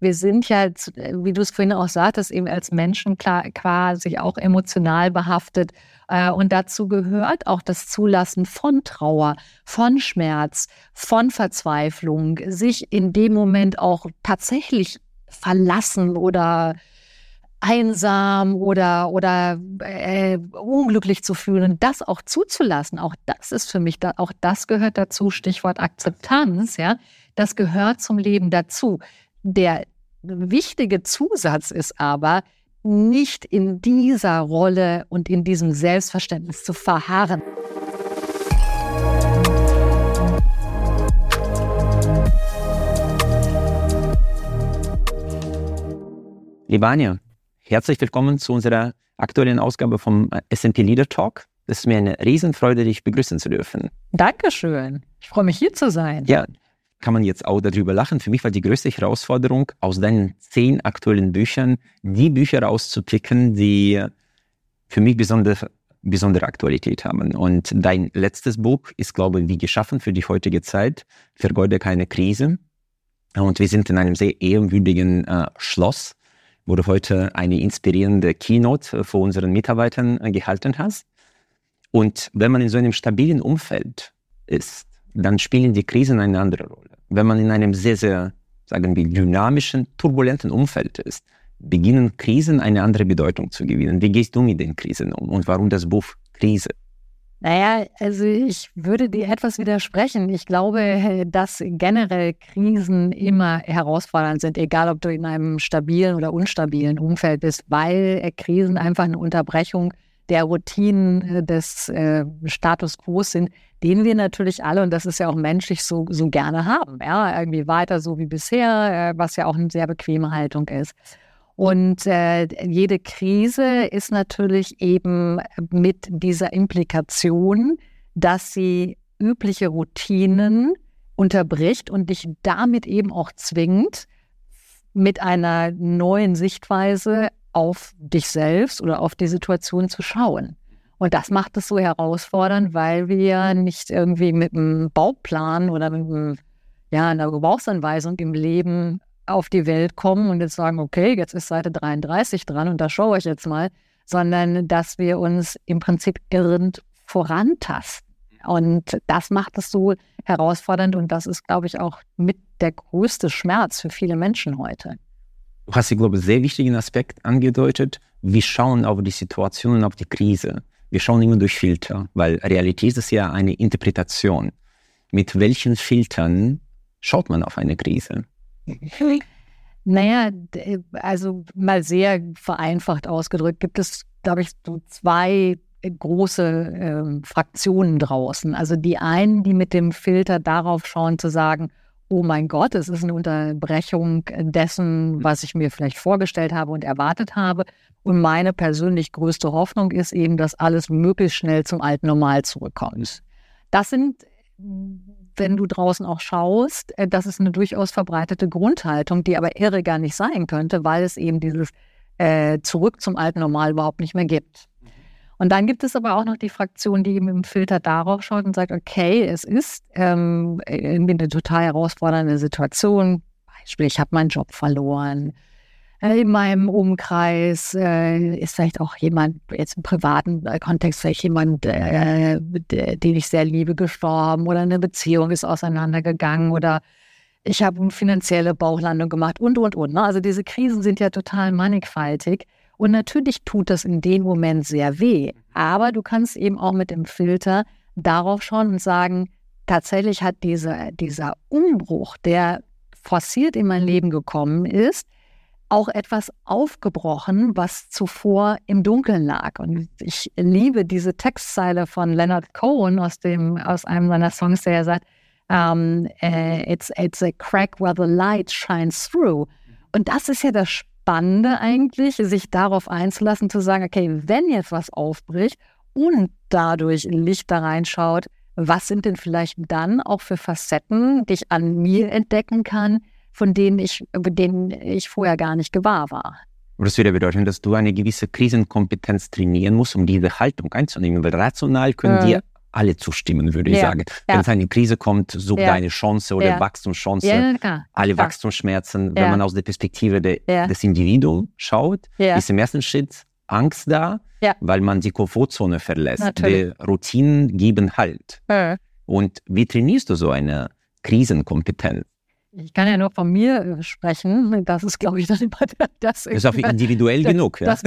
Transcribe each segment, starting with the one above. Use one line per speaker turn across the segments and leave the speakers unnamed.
wir sind ja, wie du es vorhin auch sagtest, eben als Menschen quasi auch emotional behaftet. Und dazu gehört auch das Zulassen von Trauer, von Schmerz, von Verzweiflung, sich in dem Moment auch tatsächlich verlassen oder einsam oder unglücklich zu fühlen und das auch zuzulassen. Auch das ist für mich, auch das gehört dazu, Stichwort Akzeptanz, ja, das gehört zum Leben dazu. Der wichtige Zusatz ist aber, nicht in dieser Rolle und in diesem Selbstverständnis zu verharren.
Liebe Anja, herzlich willkommen zu unserer aktuellen Ausgabe vom S&P Leader Talk. Es ist mir eine Riesenfreude, dich begrüßen zu dürfen.
Dankeschön. Ich freue mich, hier zu sein.
Ja, kann man jetzt auch darüber lachen. Für mich war die größte Herausforderung, aus deinen 10 aktuellen Büchern die Bücher rauszupicken, die für mich besondere Aktualität haben. Und dein letztes Buch ist, glaube ich, wie geschaffen für die heutige Zeit. Vergeude keine Krise. Und wir sind in einem sehr ehrwürdigen Schloss, wo du heute eine inspirierende Keynote für unseren Mitarbeitern gehalten hast. Und wenn man in so einem stabilen Umfeld ist, dann spielen die Krisen eine andere Rolle. Wenn man in einem sehr, sehr, sagen wir, dynamischen, turbulenten Umfeld ist, beginnen Krisen eine andere Bedeutung zu gewinnen. Wie gehst du mit den Krisen um und warum das Buch Krise?
Naja, also ich würde dir etwas widersprechen. Ich glaube, dass generell Krisen immer herausfordernd sind, egal ob du in einem stabilen oder unstabilen Umfeld bist, weil Krisen einfach eine Unterbrechung der Routinen des Status quo sind, den wir natürlich alle, und das ist ja auch menschlich, so gerne haben. Ja? Irgendwie weiter so wie bisher, was ja auch eine sehr bequeme Haltung ist. Und jede Krise ist natürlich eben mit dieser Implikation, dass sie übliche Routinen unterbricht und dich damit eben auch zwingt, mit einer neuen Sichtweise auf dich selbst oder auf die Situation zu schauen. Und das macht es so herausfordernd, weil wir nicht irgendwie mit einem Bauplan oder mit einer Gebrauchsanweisung im Leben auf die Welt kommen und jetzt sagen, okay, jetzt ist Seite 33 dran und da schaue ich jetzt mal, sondern dass wir uns im Prinzip irrend vorantasten. Und das macht es so herausfordernd und das ist, glaube ich, auch mit der größte Schmerz für viele Menschen heute.
Du hast, ich glaube, einen sehr wichtigen Aspekt angedeutet. Wir schauen auf die Situation und auf die Krise. Wir schauen immer durch Filter, weil Realität ist ja eine Interpretation. Mit welchen Filtern schaut man auf eine Krise?
Naja, also mal sehr vereinfacht ausgedrückt, gibt es, glaube ich, so 2 große Fraktionen draußen. Also die einen, die mit dem Filter darauf schauen, zu sagen, oh mein Gott, es ist eine Unterbrechung dessen, was ich mir vielleicht vorgestellt habe und erwartet habe. Und meine persönlich größte Hoffnung ist eben, dass alles möglichst schnell zum alten Normal zurückkommt. Das sind, wenn du draußen auch schaust, das ist eine durchaus verbreitete Grundhaltung, die aber irre gar nicht sein könnte, weil es eben dieses Zurück zum alten Normal überhaupt nicht mehr gibt. Und dann gibt es aber auch noch die Fraktion, die eben im Filter darauf schaut und sagt, okay, es ist irgendwie eine total herausfordernde Situation. Beispiel, ich habe meinen Job verloren. In meinem Umkreis ist vielleicht auch jemand, jetzt im privaten Kontext, vielleicht jemand, den ich sehr liebe, gestorben oder eine Beziehung ist auseinandergegangen oder ich habe eine finanzielle Bauchlandung gemacht und. Ne? Also diese Krisen sind ja total mannigfaltig. Und natürlich tut das in dem Moment sehr weh. Aber du kannst eben auch mit dem Filter darauf schauen und sagen, tatsächlich hat dieser Umbruch, der forciert in mein Leben gekommen ist, auch etwas aufgebrochen, was zuvor im Dunkeln lag. Und ich liebe diese Textzeile von Leonard Cohen aus einem seiner Songs, der sagt, it's a crack where the light shines through. Und das ist ja das Spannende eigentlich, sich darauf einzulassen, zu sagen, okay, wenn jetzt was aufbricht und dadurch Licht da reinschaut, was sind denn vielleicht dann auch für Facetten, die ich an mir entdecken kann, von denen ich vorher gar nicht gewahr war.
Das würde bedeuten, dass du eine gewisse Krisenkompetenz trainieren musst, um diese Haltung einzunehmen, weil rational können wir alle zustimmen, würde ich sagen. Wenn es eine Krise kommt, such deine Chance oder Wachstumschance. Alle Wachstumsschmerzen, wenn man aus der Perspektive des Individuums schaut, ist im ersten Schritt Angst da, weil man die Komfortzone verlässt. Die Routinen geben Halt. Und wie trainierst du so eine Krisenkompetenz?
Ich kann ja nur von mir sprechen. Das ist, glaube ich, dann immer das
ist auch individuell genug.
Das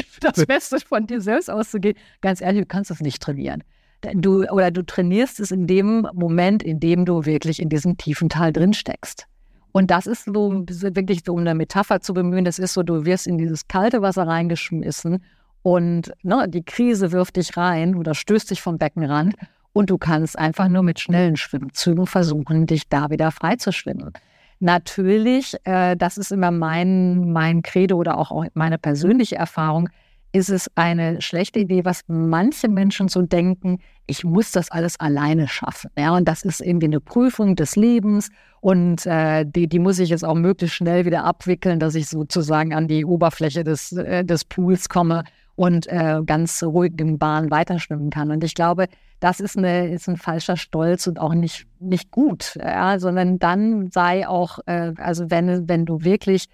Beste von dir selbst auszugehen. Ganz ehrlich, du kannst das nicht trainieren. Du trainierst es in dem Moment, in dem du wirklich in diesem tiefen Tal drin steckst. Und das ist so wirklich so, um eine Metapher zu bemühen, das ist so, du wirst in dieses kalte Wasser reingeschmissen und die Krise wirft dich rein oder stößt dich vom Beckenrand. Und du kannst einfach nur mit schnellen Schwimmzügen versuchen, dich da wieder frei zu schwimmen. Natürlich, das ist immer mein Credo oder auch meine persönliche Erfahrung, ist es eine schlechte Idee, was manche Menschen so denken, ich muss das alles alleine schaffen. Ja, und das ist irgendwie eine Prüfung des Lebens und die muss ich jetzt auch möglichst schnell wieder abwickeln, dass ich sozusagen an die Oberfläche des Pools komme und ganz ruhig in Bahn weiterschwimmen kann. Und ich glaube, das ist ein falscher Stolz und auch nicht gut, sondern dann sei auch, also wenn du wirklich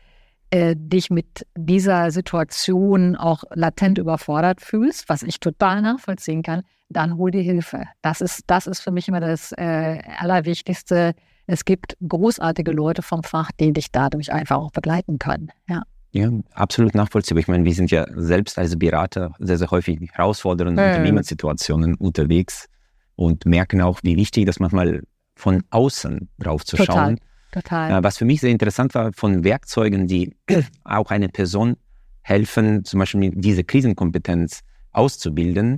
dich mit dieser Situation auch latent überfordert fühlst, was ich total nachvollziehen kann, dann hol dir Hilfe. Das ist für mich immer das Allerwichtigste. Es gibt großartige Leute vom Fach, die dich dadurch einfach auch begleiten können.
Ja, absolut nachvollziehbar. Ich meine, wir sind ja selbst als Berater sehr, sehr häufig in herausfordernden Unternehmenssituationen unterwegs und merken auch, wie wichtig das manchmal von außen drauf zu schauen.
Total.
Was für mich sehr interessant war, von Werkzeugen, die auch eine Person helfen, zum Beispiel diese Krisenkompetenz auszubilden.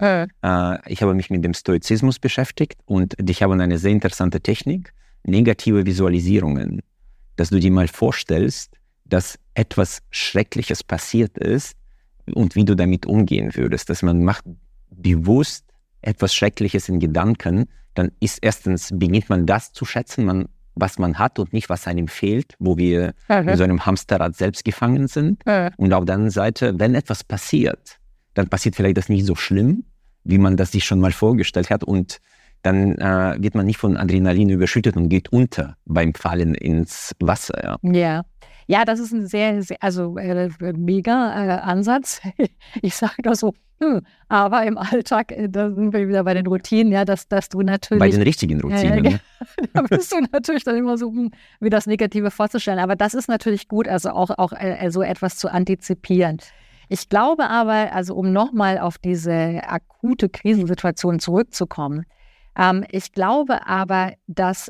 Ich habe mich mit dem Stoizismus beschäftigt und ich habe eine sehr interessante Technik, negative Visualisierungen, dass du dir mal vorstellst, dass etwas Schreckliches passiert ist und wie du damit umgehen würdest. Dass man macht bewusst etwas Schreckliches in Gedanken, dann ist erstens, beginnt man das zu schätzen, was man hat und nicht, was einem fehlt, wo wir in so einem Hamsterrad selbst gefangen sind. Und auf der anderen Seite, wenn etwas passiert, dann passiert vielleicht das nicht so schlimm, wie man das sich schon mal vorgestellt hat und dann wird man nicht von Adrenalin überschüttet und geht unter beim Fallen ins Wasser.
Ja, das ist ein sehr, sehr mega Ansatz. Ich sage das so, aber im Alltag, da sind wir wieder bei den Routinen, dass du natürlich...
Bei den richtigen Routinen.
Da bist du natürlich dann immer so, wie das Negative vorzustellen. Aber das ist natürlich gut, also auch so etwas zu antizipieren. Ich glaube aber, also um nochmal auf diese akute Krisensituation zurückzukommen, ich glaube aber, dass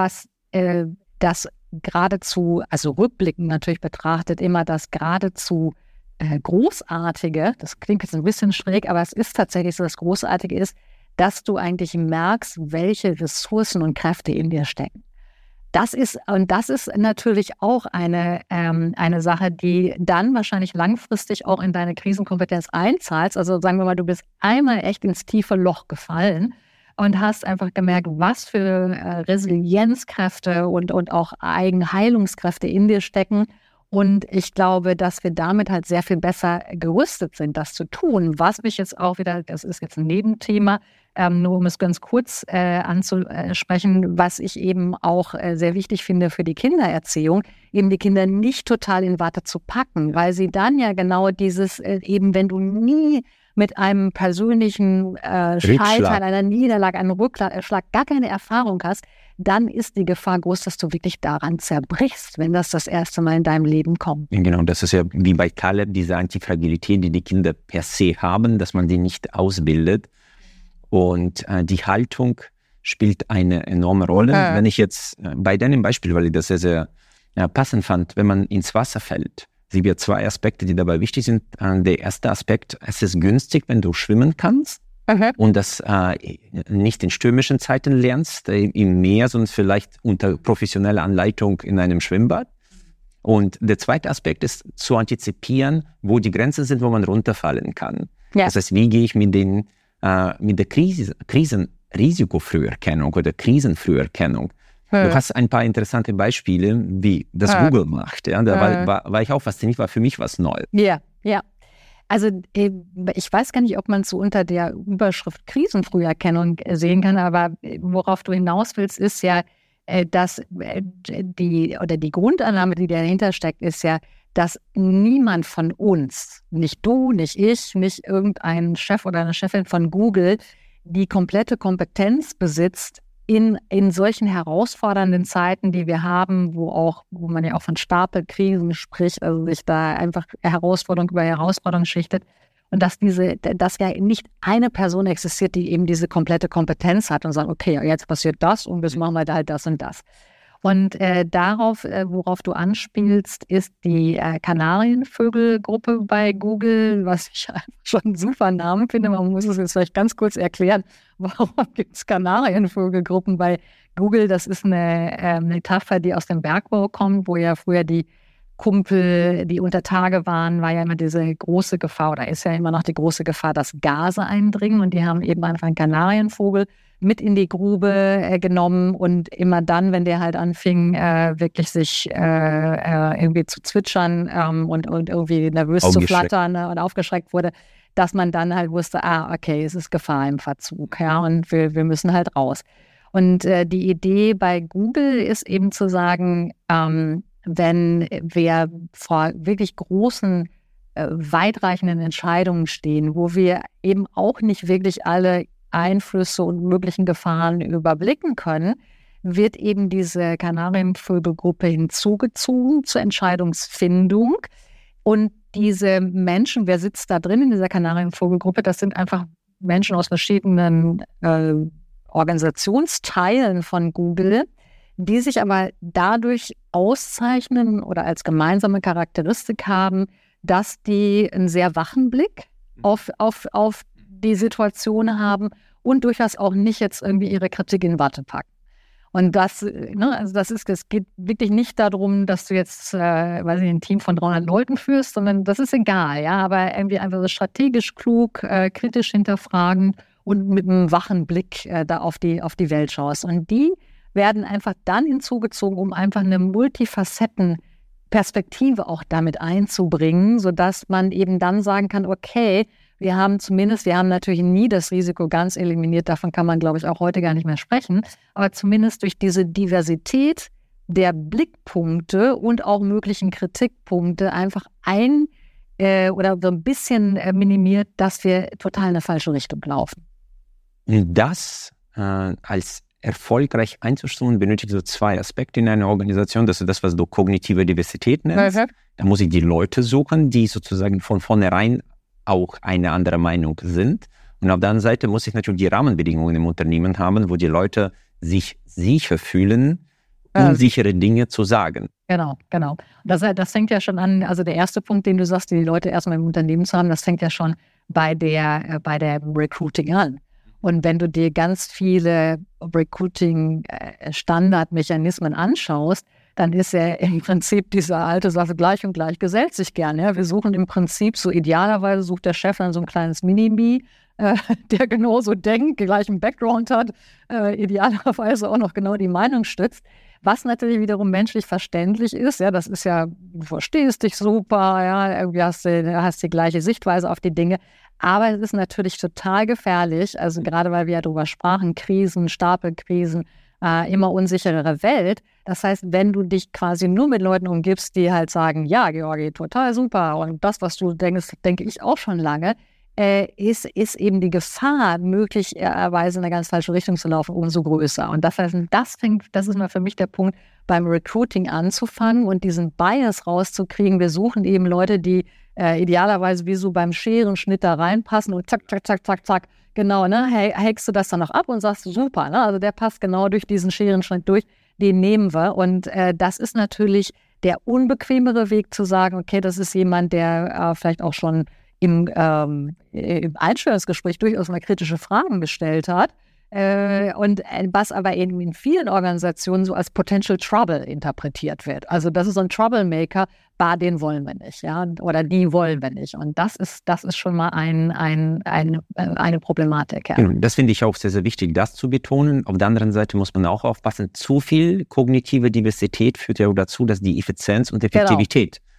das geradezu, also rückblickend natürlich betrachtet, immer das geradezu Großartige, das klingt jetzt ein bisschen schräg, aber es ist tatsächlich so, das Großartige ist, dass du eigentlich merkst, welche Ressourcen und Kräfte in dir stecken. Das ist natürlich auch eine Sache, die dann wahrscheinlich langfristig auch in deine Krisenkompetenz einzahlt. Also sagen wir mal, du bist einmal echt ins tiefe Loch gefallen und hast einfach gemerkt, was für Resilienzkräfte und auch Eigenheilungskräfte in dir stecken. Und ich glaube, dass wir damit halt sehr viel besser gerüstet sind, das zu tun. Was mich jetzt auch wieder, das ist jetzt ein Nebenthema, nur um es ganz kurz anzusprechen, was ich eben auch sehr wichtig finde für die Kindererziehung, eben die Kinder nicht total in Watte zu packen, weil sie dann ja genau dieses, eben wenn du nie mit einem persönlichen Scheitern, einer Niederlage, einem Rückschlag gar keine Erfahrung hast, dann ist die Gefahr groß, dass du wirklich daran zerbrichst, wenn das erste Mal in deinem Leben kommt.
Ja, genau, das ist ja wie bei Taleb, diese Antifragilität, die Kinder per se haben, dass man die nicht ausbildet. Und die Haltung spielt eine enorme Rolle. Wenn ich jetzt bei deinem Beispiel, weil ich das sehr, sehr passend fand, wenn man ins Wasser fällt, sehen wir zwei Aspekte, die dabei wichtig sind. Der erste Aspekt, es ist günstig, wenn du schwimmen kannst und das nicht in stürmischen Zeiten lernst, im Meer, sondern vielleicht unter professioneller Anleitung in einem Schwimmbad. Und der zweite Aspekt ist, zu antizipieren, wo die Grenzen sind, wo man runterfallen kann. Ja. Das heißt, wie gehe ich mit der Krisenrisikofrüherkennung oder Krisenfrüherkennung. Du hast ein paar interessante Beispiele, wie das Google macht. Ja? Da war ich auch fasziniert, war für mich was Neues.
Ja. Also ich weiß gar nicht, ob man es so unter der Überschrift Krisenfrüherkennung sehen kann, aber worauf du hinaus willst, ist ja, dass die Grundannahme, die dahinter steckt, ist ja, dass niemand von uns, nicht du, nicht ich, nicht irgendein Chef oder eine Chefin von Google, die komplette Kompetenz besitzt, in solchen herausfordernden Zeiten, die wir haben, wo man ja auch von Stapelkrisen spricht, also sich da einfach Herausforderung über Herausforderung schichtet, und dass ja nicht eine Person existiert, die eben diese komplette Kompetenz hat und sagt, okay, jetzt passiert das und jetzt machen wir da halt das und das. Und worauf du anspielst, ist die Kanarienvögelgruppe bei Google, was ich einfach schon einen super Namen finde. Man muss es jetzt vielleicht ganz kurz erklären, warum gibt es Kanarienvögelgruppen bei Google? Das ist eine Metapher, die aus dem Bergbau kommt, wo ja früher die Kumpel, die unter Tage waren, war ja immer diese große Gefahr, oder ist ja immer noch die große Gefahr, dass Gase eindringen. Und die haben eben einfach einen Kanarienvogel mit in die Grube genommen, und immer dann, wenn der halt anfing, wirklich sich irgendwie zu zwitschern und irgendwie nervös zu flattern und aufgeschreckt wurde, dass man dann halt wusste, okay, es ist Gefahr im Verzug, ja, und wir müssen halt raus. Und die Idee bei Google ist eben zu sagen, wenn wir vor wirklich großen, weitreichenden Entscheidungen stehen, wo wir eben auch nicht wirklich alle Einflüsse und möglichen Gefahren überblicken können, wird eben diese Kanarienvögelgruppe hinzugezogen zur Entscheidungsfindung. Und diese Menschen, wer sitzt da drin in dieser Kanarienvogelgruppe? Das sind einfach Menschen aus verschiedenen Organisationsteilen von Google, die sich aber dadurch auszeichnen oder als gemeinsame Charakteristik haben, dass die einen sehr wachen Blick auf die Situation haben und durchaus auch nicht jetzt irgendwie ihre Kritik in Watte packen. Und das geht wirklich nicht darum, dass du jetzt, ein Team von 300 Leuten führst, sondern das ist egal, ja, aber irgendwie einfach so strategisch klug, kritisch hinterfragen und mit einem wachen Blick da auf die Welt schaust. Und die werden einfach dann hinzugezogen, um einfach eine Multifacetten-Perspektive auch damit einzubringen, sodass man eben dann sagen kann, okay, wir haben natürlich nie das Risiko ganz eliminiert, davon kann man, glaube ich, auch heute gar nicht mehr sprechen, aber zumindest durch diese Diversität der Blickpunkte und auch möglichen Kritikpunkte einfach oder so ein bisschen minimiert, dass wir total in eine falsche Richtung laufen.
Das als erfolgreich einzustufen, benötigt so 2 Aspekte in einer Organisation. Das ist das, was du kognitive Diversität nennst. Mhm. Da muss ich die Leute suchen, die sozusagen von vornherein auch eine andere Meinung sind. Und auf der anderen Seite muss ich natürlich die Rahmenbedingungen im Unternehmen haben, wo die Leute sich sicher fühlen, unsichere Dinge zu sagen.
Genau. Das fängt ja schon an, also der erste Punkt, den du sagst, die Leute erstmal im Unternehmen zu haben, das fängt ja schon bei der Recruiting an. Und wenn du dir ganz viele Recruiting-Standardmechanismen anschaust, dann ist ja im Prinzip diese alte Sache, gleich und gleich gesellt sich gerne. Ja? Wir suchen im Prinzip so idealerweise, sucht der Chef dann so ein kleines Mini-Me, der genauso denkt, gleichen Background hat, idealerweise auch noch genau die Meinung stützt. Was natürlich wiederum menschlich verständlich ist, ja, das ist ja, du verstehst dich super, ja, irgendwie hast die gleiche Sichtweise auf die Dinge. Aber es ist natürlich total gefährlich, also gerade weil wir ja darüber sprachen, Krisen, Stapelkrisen, immer unsicherere Welt. Das heißt, wenn du dich quasi nur mit Leuten umgibst, die halt sagen, ja, Georgi, total super und das, was du denkst, denke ich auch schon lange, ist eben die Gefahr, möglicherweise in eine ganz falsche Richtung zu laufen, umso größer. Und das heißt, das ist mal für mich der Punkt, beim Recruiting anzufangen und diesen Bias rauszukriegen. Wir suchen eben Leute, die idealerweise wie so beim Scherenschnitt da reinpassen und zack, zack, zack, zack, zack, genau, ne, hackst du das dann noch ab und sagst, super, ne, also der passt genau durch diesen Scherenschnitt durch, den nehmen wir. Und das ist natürlich der unbequemere Weg zu sagen, okay, das ist jemand, der vielleicht auch schon im Einstellungsgespräch durchaus mal kritische Fragen gestellt hat. Und was aber eben in vielen Organisationen so als Potential Trouble interpretiert wird. Also das ist so ein Troublemaker, den wollen wir nicht, ja, oder die wollen wir nicht. Und das ist schon mal eine Problematik. Ja.
Das finde ich auch sehr, sehr wichtig, das zu betonen. Auf der anderen Seite muss man auch aufpassen, zu viel kognitive Diversität führt ja auch dazu, dass die Effizienz und Effektivität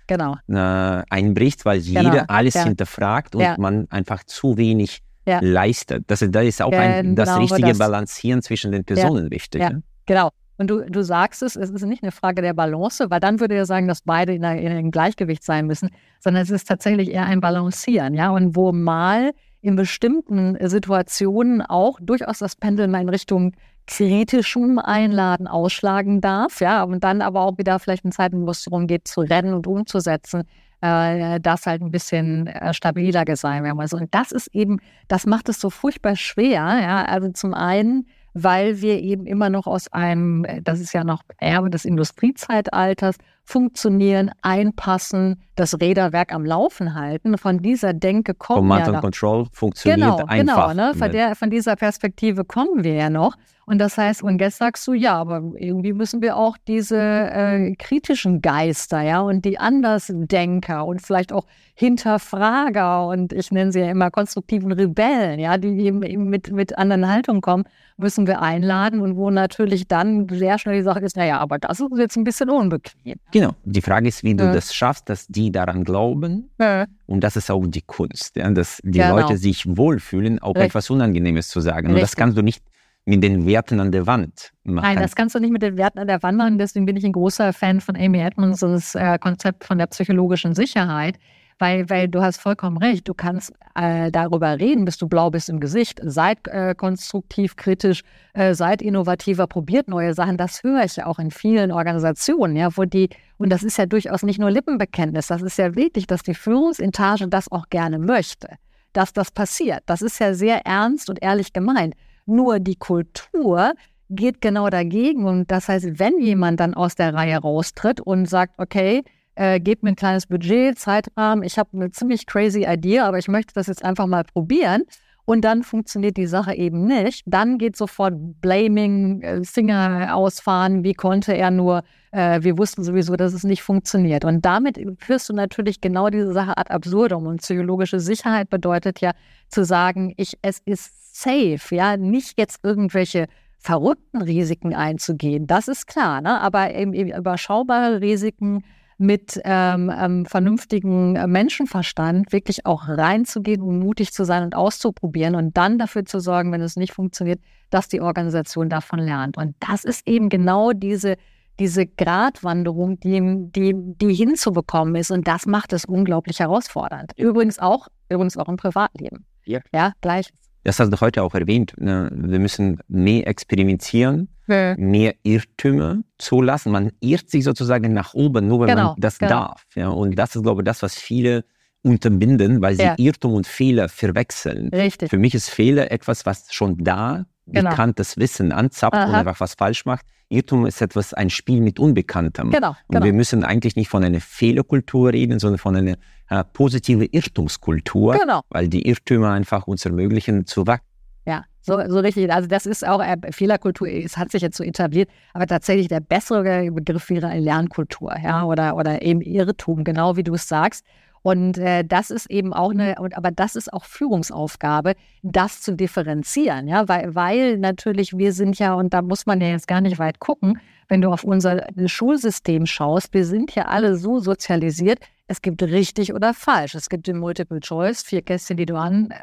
einbricht, weil jeder alles hinterfragt und man einfach zu wenig leistet. Da ist auch das richtige Balancieren zwischen den Personen wichtig.
Ja, genau. Und du sagst es ist nicht eine Frage der Balance, weil dann würde ich sagen, dass beide in einem Gleichgewicht sein müssen, sondern es ist tatsächlich eher ein Balancieren, ja, und wo mal in bestimmten Situationen auch durchaus das Pendeln mal in Richtung kritischem Einladen ausschlagen darf, ja, und dann aber auch wieder vielleicht in Zeiten, wo es darum geht, zu rennen und umzusetzen, das halt ein bisschen stabiler sein werden muss. Und das ist eben, das macht es so furchtbar schwer, ja, also zum einen, weil wir eben immer noch aus einem, das ist ja noch Erbe des Industriezeitalters, funktionieren, einpassen, das Räderwerk am Laufen halten. Von dieser Denke kommen
Command and Control funktioniert einfach.
Genau, ne? Von dieser Perspektive kommen wir ja noch. Und das heißt, und jetzt sagst du, ja, aber irgendwie müssen wir auch diese kritischen Geister, ja, und die Andersdenker und vielleicht auch Hinterfrager und ich nenne sie ja immer konstruktiven Rebellen, ja, die eben mit anderen Haltungen kommen, müssen wir einladen und wo natürlich dann sehr schnell die Sache ist, naja, aber das ist jetzt ein bisschen unbequem.
Genau. Die Frage ist, wie du das schaffst, dass die daran glauben. Und das ist auch die Kunst, ja, dass die Leute sich wohlfühlen, auch etwas Unangenehmes zu sagen. Und das kannst du nicht mit den Werten an der Wand machen.
Nein, das kannst du nicht mit den Werten an der Wand machen. Deswegen bin ich ein großer Fan von Amy Edmonds und das Konzept von der psychologischen Sicherheit. Weil du hast vollkommen recht, du kannst darüber reden, bis du blau bist im Gesicht, seid konstruktiv, kritisch, seid innovativer, probiert neue Sachen. Das höre ich ja auch in vielen Organisationen, ja, und das ist ja durchaus nicht nur Lippenbekenntnis, das ist ja wirklich, dass die Führungsetage das auch gerne möchte, dass das passiert. Das ist ja sehr ernst und ehrlich gemeint. Nur die Kultur geht genau dagegen und das heißt, wenn jemand dann aus der Reihe raustritt und sagt, okay, gebt mir ein kleines Budget, Zeitrahmen, ich habe eine ziemlich crazy Idee, aber ich möchte das jetzt einfach mal probieren und dann funktioniert die Sache eben nicht, dann geht sofort Blaming, Finger ausfahren, wie konnte er nur, wir wussten sowieso, dass es nicht funktioniert. Und damit führst du natürlich genau diese Sache ad absurdum und psychologische Sicherheit bedeutet ja zu sagen, es ist safe, ja, nicht jetzt irgendwelche verrückten Risiken einzugehen, das ist klar, ne? Aber eben überschaubare Risiken mit vernünftigen Menschenverstand wirklich auch reinzugehen und mutig zu sein und auszuprobieren und dann dafür zu sorgen, wenn es nicht funktioniert, dass die Organisation davon lernt. Und das ist eben genau diese Gratwanderung, die hinzubekommen ist und das macht es unglaublich herausfordernd. Übrigens auch im Privatleben. Ja, gleich.
Das hast du heute auch erwähnt. Wir müssen mehr experimentieren, mehr Irrtümer zulassen. Man irrt sich sozusagen nach oben, nur wenn man das darf. Ja, und das ist, glaube ich, das, was viele unterbinden, weil sie Irrtum und Fehler verwechseln.
Richtig.
Für mich ist Fehler etwas, was schon bekanntes Wissen anzapft und einfach was falsch macht. Irrtum ist ein Spiel mit Unbekanntem. Und wir müssen eigentlich nicht von einer Fehlerkultur reden, sondern von einer positiven Irrtumskultur, weil die Irrtümer einfach uns ermöglichen zu wachsen.
Ja, so richtig. Also das ist auch Fehlerkultur, es hat sich jetzt so etabliert, aber tatsächlich der bessere Begriff wäre eine Lernkultur, ja, oder eben Irrtum, genau wie du es sagst. Und das ist eben auch aber das ist auch Führungsaufgabe, das zu differenzieren, ja, weil natürlich wir sind ja, und da muss man ja jetzt gar nicht weit gucken, wenn du auf unser Schulsystem schaust, wir sind ja alle so sozialisiert, es gibt richtig oder falsch. Es gibt den Multiple Choice, 4 Kästchen, die du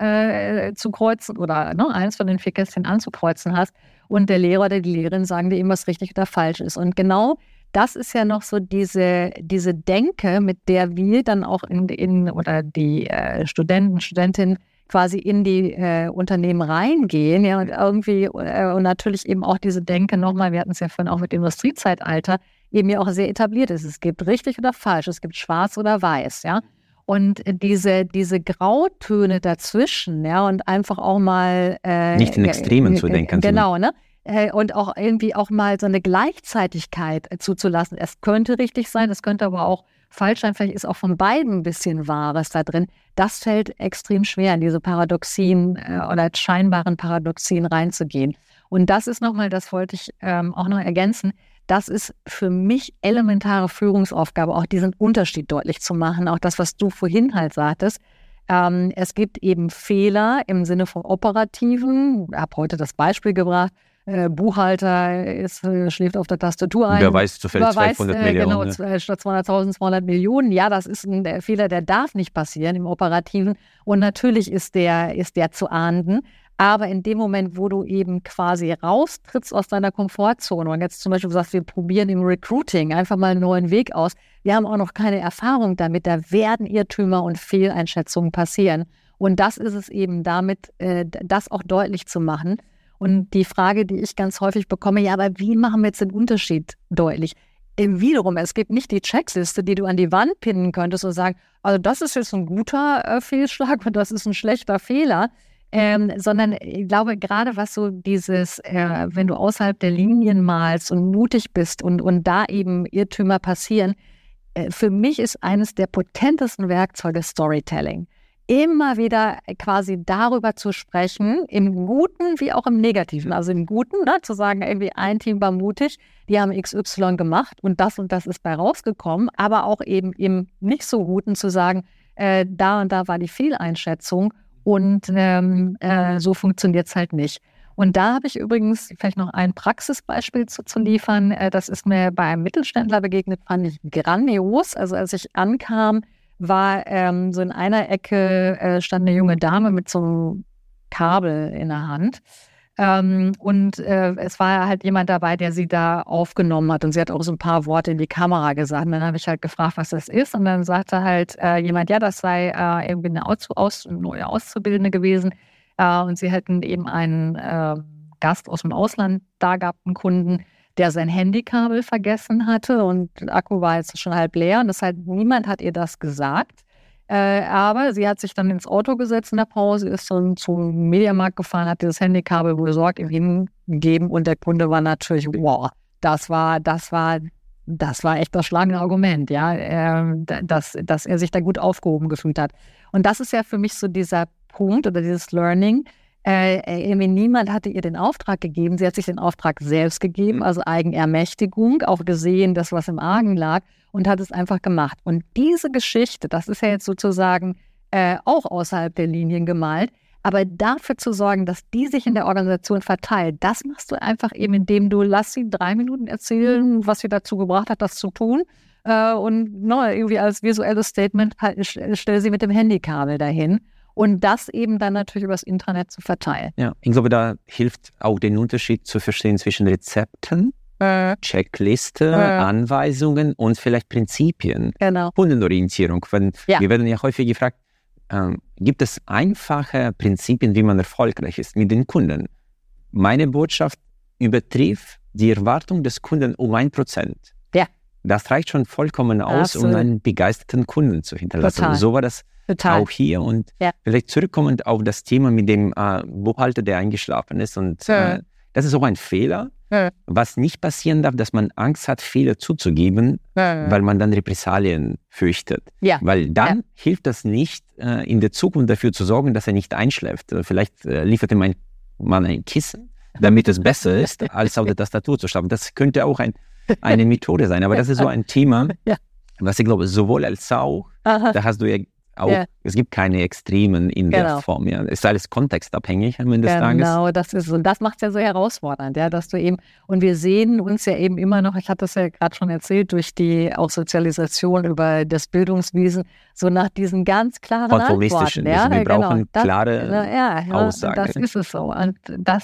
anzukreuzen oder eins von den 4 Kästchen anzukreuzen hast und der Lehrer oder die Lehrerin sagen dir eben, was richtig oder falsch ist. Und genau das ist ja noch so diese Denke, mit der wir dann auch oder die Studenten, Studentinnen quasi in die Unternehmen reingehen, ja, und irgendwie und natürlich eben auch diese Denke nochmal, wir hatten es ja vorhin auch mit dem Industriezeitalter, eben ja auch sehr etabliert ist. Es gibt richtig oder falsch, es gibt schwarz oder weiß, ja. Und diese Grautöne dazwischen, ja, und einfach auch mal
nicht in Extremen zu denken.
Genau, ne? Und auch irgendwie auch mal so eine Gleichzeitigkeit zuzulassen. Es könnte richtig sein, es könnte aber auch falsch sein. Vielleicht ist auch von beiden ein bisschen Wahres da drin. Das fällt extrem schwer, in diese Paradoxien oder scheinbaren Paradoxien reinzugehen. Und das ist nochmal, das wollte ich auch noch ergänzen, das ist für mich elementare Führungsaufgabe, auch diesen Unterschied deutlich zu machen. Auch das, was du vorhin halt sagtest. Es gibt eben Fehler im Sinne von operativen. Ich habe heute das Beispiel gebracht. Buchhalter schläft auf der Tastatur ein.
Wer weiß, zufällig 200 Millionen.
Genau, statt 200.000, 200 Millionen. Ja, das ist ein Fehler, der darf nicht passieren im Operativen. Und natürlich ist der zu ahnden. Aber in dem Moment, wo du eben quasi raustrittst aus deiner Komfortzone und jetzt zum Beispiel sagst, wir probieren im Recruiting einfach mal einen neuen Weg aus. Wir haben auch noch keine Erfahrung damit. Da werden Irrtümer und Fehleinschätzungen passieren. Und das ist es eben damit, das auch deutlich zu machen. Und die Frage, die ich ganz häufig bekomme, ja, aber wie machen wir jetzt den Unterschied deutlich? Wiederum, es gibt nicht die Checkliste, die du an die Wand pinnen könntest und sagen, also das ist jetzt ein guter Fehlschlag und das ist ein schlechter Fehler, sondern ich glaube, gerade was so dieses, wenn du außerhalb der Linien malst und mutig bist und da eben Irrtümer passieren, für mich ist eines der potentesten Werkzeuge Storytelling. Immer wieder quasi darüber zu sprechen, im Guten wie auch im Negativen. Also im Guten, ne, zu sagen, irgendwie ein Team war mutig, die haben XY gemacht und das ist bei rausgekommen, aber auch eben im nicht so Guten zu sagen, da und da war die Fehleinschätzung und so funktioniert es halt nicht. Und da habe ich übrigens vielleicht noch ein Praxisbeispiel zu liefern. Das ist mir bei einem Mittelständler begegnet, fand ich grandios. Also als ich ankam, war so in einer Ecke stand eine junge Dame mit so einem Kabel in der Hand. Und es war halt jemand dabei, der sie da aufgenommen hat. Und sie hat auch so ein paar Worte in die Kamera gesagt. Und dann habe ich halt gefragt, was das ist. Und dann sagte halt jemand, ja, das sei irgendwie eine neue Auszubildende gewesen. Und sie hätten eben einen Gast aus dem Ausland da gehabt, einen Kunden, der sein Handykabel vergessen hatte und der Akku war jetzt schon halb leer und deshalb niemand hat ihr das gesagt. Aber sie hat sich dann ins Auto gesetzt in der Pause, ist dann zum Mediamarkt gefahren, hat dieses Handykabel besorgt, ihm hingegeben und der Kunde war natürlich, wow, das war echt das schlagende Argument, ja, dass er sich da gut aufgehoben gefühlt hat. Und das ist ja für mich so dieser Punkt oder dieses Learning. Niemand hatte ihr den Auftrag gegeben, sie hat sich den Auftrag selbst gegeben, also Eigenermächtigung, auch gesehen, das was im Argen lag und hat es einfach gemacht. Und diese Geschichte, das ist ja jetzt sozusagen auch außerhalb der Linien gemalt, aber dafür zu sorgen, dass die sich in der Organisation verteilt, das machst du einfach eben, indem du lass sie 3 Minuten erzählen, was sie dazu gebracht hat, das zu tun und irgendwie als visuelles Statement stell sie mit dem Handykabel dahin. Und das eben dann natürlich übers Intranet zu verteilen.
Ja, ich glaube, da hilft auch den Unterschied zu verstehen zwischen Rezepten, Checkliste, Anweisungen und vielleicht Prinzipien.
Genau.
Kundenorientierung. Wir werden ja häufig gefragt, gibt es einfache Prinzipien, wie man erfolgreich ist mit den Kunden? Meine Botschaft übertrifft die Erwartung des Kunden um 1%.
Ja.
Das reicht schon vollkommen aus, um einen begeisterten Kunden zu hinterlassen.
Total.
So war das
Total.
Auch hier und vielleicht zurückkommend auf das Thema mit dem Buchhalter, der eingeschlafen ist. Und das ist auch ein Fehler, was nicht passieren darf, dass man Angst hat, Fehler zuzugeben, weil man dann Repressalien fürchtet.
Ja.
Weil dann hilft das nicht, in der Zukunft dafür zu sorgen, dass er nicht einschläft. Vielleicht liefert ihm man ein Kissen, damit es besser ist, als auf der Tastatur zu schlafen. Das könnte auch eine Methode sein. Aber das ist so ein Thema, was ich glaube, sowohl als auch, da hast du ja auch, es gibt keine Extremen in der Form. Ja. Es ist alles kontextabhängig am Ende des Tages.
Genau, das ist und das macht es ja so herausfordernd, ja, dass du eben, und wir sehen uns ja eben immer noch, ich hatte das ja gerade schon erzählt, durch die auch Sozialisation über das Bildungswesen, so nach diesen ganz klaren Antworten.
Ja, wir brauchen klare Aussagen.
Das ist es so. Und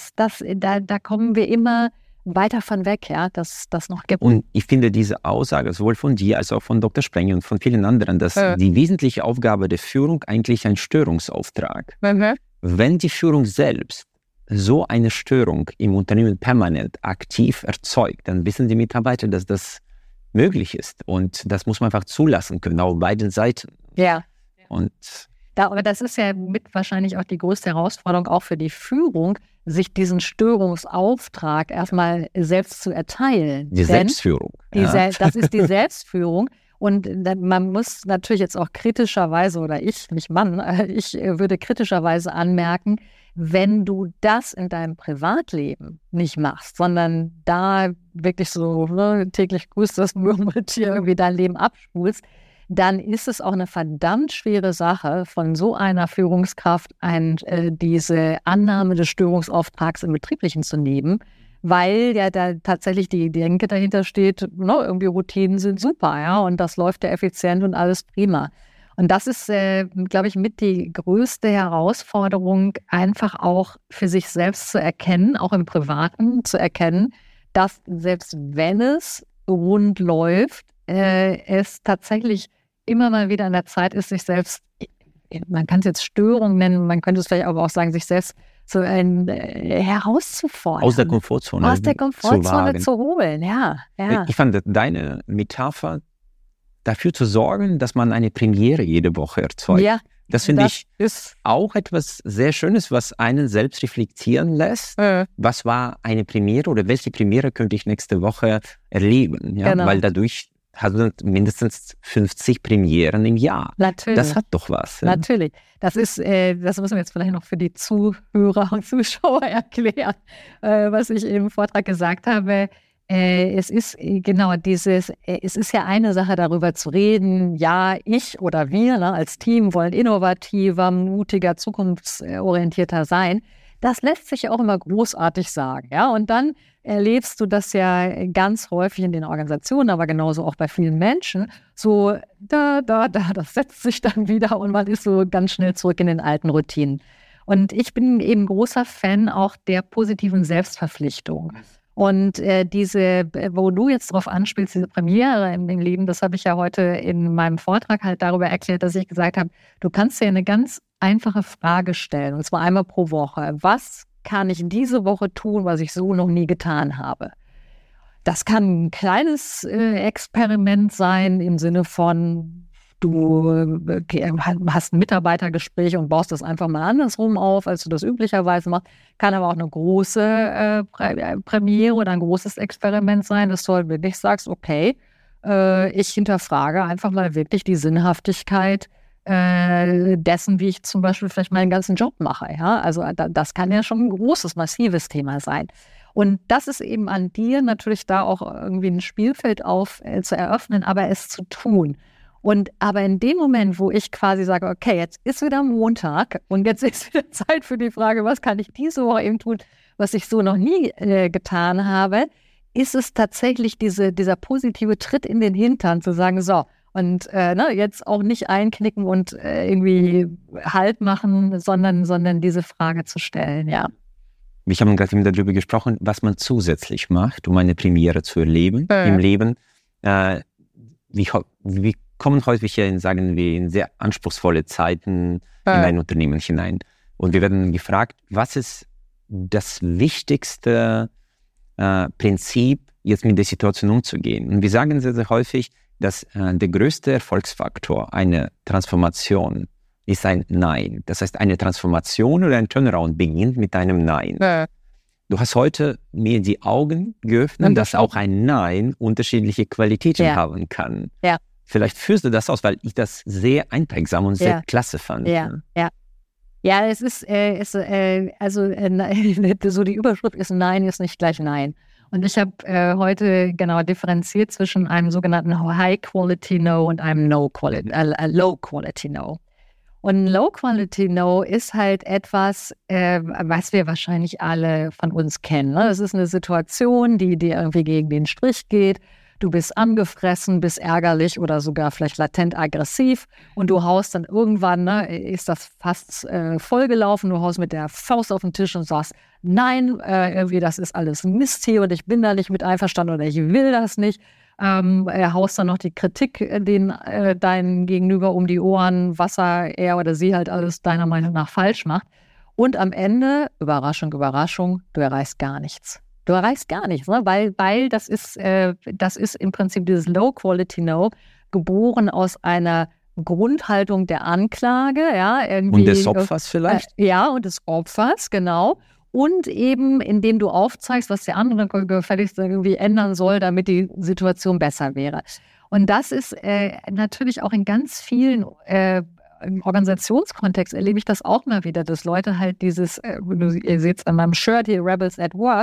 da kommen wir immer weiter von weg, ja, dass das noch gibt.
Und ich finde diese Aussage, sowohl von dir als auch von Dr. Sprengel und von vielen anderen, dass die wesentliche Aufgabe der Führung eigentlich ein Störungsauftrag. Wenn die Führung selbst so eine Störung im Unternehmen permanent aktiv erzeugt, dann wissen die Mitarbeiter, dass das möglich ist. Und das muss man einfach zulassen können, auf beiden Seiten.
Ja.
Aber
das ist ja mit wahrscheinlich auch die größte Herausforderung auch für die Führung, sich diesen Störungsauftrag erstmal selbst zu erteilen.
Die Selbstführung.
Das ist die Selbstführung. Und man muss natürlich jetzt auch kritischerweise, oder ich würde kritischerweise anmerken, wenn du das in deinem Privatleben nicht machst, sondern da wirklich so täglich grüßt das Murmeltier irgendwie dein Leben abspulst, dann ist es auch eine verdammt schwere Sache, von so einer Führungskraft diese Annahme des Störungsauftrags im Betrieblichen zu nehmen, weil ja da tatsächlich die Denke dahinter steht, irgendwie Routinen sind super, ja, und das läuft ja effizient und alles prima. Und das ist, glaube ich, mit die größte Herausforderung, einfach auch für sich selbst zu erkennen, auch im Privaten zu erkennen, dass selbst wenn es rund läuft, es tatsächlich immer mal wieder an der Zeit ist, sich selbst, man kann es jetzt Störung nennen, man könnte es vielleicht aber auch sagen, sich selbst so herauszufordern.
Aus der Komfortzone.
Aus der Komfortzone zu holen, ja.
Ich fand deine Metapher, dafür zu sorgen, dass man eine Premiere jede Woche erzeugt. Ja, das finde ich auch etwas sehr Schönes, was einen selbst reflektieren lässt. Was war eine Premiere oder welche Premiere könnte ich nächste Woche erleben? Ja? Genau. Weil dadurch hat man mindestens 50 Premieren im Jahr. Natürlich. Das hat doch was. Ja?
Natürlich. Das müssen wir jetzt vielleicht noch für die Zuhörer und Zuschauer erklären, was ich im Vortrag gesagt habe. Es ist genau es ist ja eine Sache, darüber zu reden, ja, ich oder wir als Team wollen innovativer, mutiger, zukunftsorientierter sein. Das lässt sich ja auch immer großartig sagen, ja, und dann erlebst du das ja ganz häufig in den Organisationen, aber genauso auch bei vielen Menschen, so das setzt sich dann wieder und man ist so ganz schnell zurück in den alten Routinen. Und ich bin eben großer Fan auch der positiven Selbstverpflichtung. Und wo du jetzt drauf anspielst, diese Premiere im Leben, das habe ich ja heute in meinem Vortrag halt darüber erklärt, dass ich gesagt habe, du kannst dir eine ganz einfache Frage stellen, und zwar einmal pro Woche. Was kann ich diese Woche tun, was ich so noch nie getan habe? Das kann ein kleines Experiment sein im Sinne von, du hast ein Mitarbeitergespräch und baust das einfach mal andersrum auf, als du das üblicherweise machst. Kann aber auch eine große Premiere oder ein großes Experiment sein, dass du halt wirklich sagst, okay, ich hinterfrage einfach mal wirklich die Sinnhaftigkeit dessen, wie ich zum Beispiel vielleicht meinen ganzen Job mache. Ja? Also das kann ja schon ein großes, massives Thema sein. Und das ist eben an dir natürlich da auch irgendwie ein Spielfeld zu eröffnen, aber es zu tun. Aber in dem Moment, wo ich quasi sage, okay, jetzt ist wieder Montag und jetzt ist wieder Zeit für die Frage, was kann ich diese Woche eben tun, was ich so noch nie getan habe, ist es tatsächlich dieser positive Tritt in den Hintern zu sagen, so, und jetzt auch nicht einknicken und irgendwie Halt machen, sondern diese Frage zu stellen, ja.
Wir haben gerade eben darüber gesprochen, was man zusätzlich macht, um eine Premiere zu erleben im Leben. Wir kommen häufig in sehr anspruchsvolle Zeiten in ein Unternehmen hinein. Und wir werden gefragt, was ist das wichtigste Prinzip, jetzt mit der Situation umzugehen? Und wir sagen sehr, sehr häufig, dass der größte Erfolgsfaktor einer Transformation ist ein Nein. Das heißt, eine Transformation oder ein Turnaround beginnt mit einem Nein. Ja. Du hast heute mir die Augen geöffnet, dass auch ein Nein unterschiedliche Qualitäten haben kann. Ja. Vielleicht führst du das aus, weil ich das sehr einprägsam und sehr klasse fand.
Ja, es ist, so die Überschrift ist Nein ist nicht gleich Nein. Und ich habe heute genau differenziert zwischen einem sogenannten High-Quality-No und einem Low-Quality-No. Und Low-Quality-No ist halt etwas, was wir wahrscheinlich alle von uns kennen. Ne? Das ist eine Situation, die dir irgendwie gegen den Strich geht. Du bist angefressen, bist ärgerlich oder sogar vielleicht latent aggressiv und du haust dann irgendwann, ist das fast vollgelaufen, du haust mit der Faust auf den Tisch und sagst, nein, irgendwie das ist alles Mist hier und ich bin da nicht mit einverstanden oder ich will das nicht. Haust dann noch die Kritik deinen Gegenüber um die Ohren, was er oder sie halt alles deiner Meinung nach falsch macht. Und am Ende, Überraschung, Überraschung, du erreichst gar nichts. Du erreichst gar nichts, ne? Weil das ist im Prinzip dieses Low-Quality-No, geboren aus einer Grundhaltung der Anklage. Ja, irgendwie,
und des Opfers vielleicht?
Ja, und des Opfers, genau. Und eben, indem du aufzeigst, was der andere gefälligst irgendwie ändern soll, damit die Situation besser wäre. Und das ist natürlich auch in ganz vielen im Organisationskontext erlebe ich das auch mal wieder, dass Leute halt ihr seht es an meinem Shirt hier, Rebels at Work,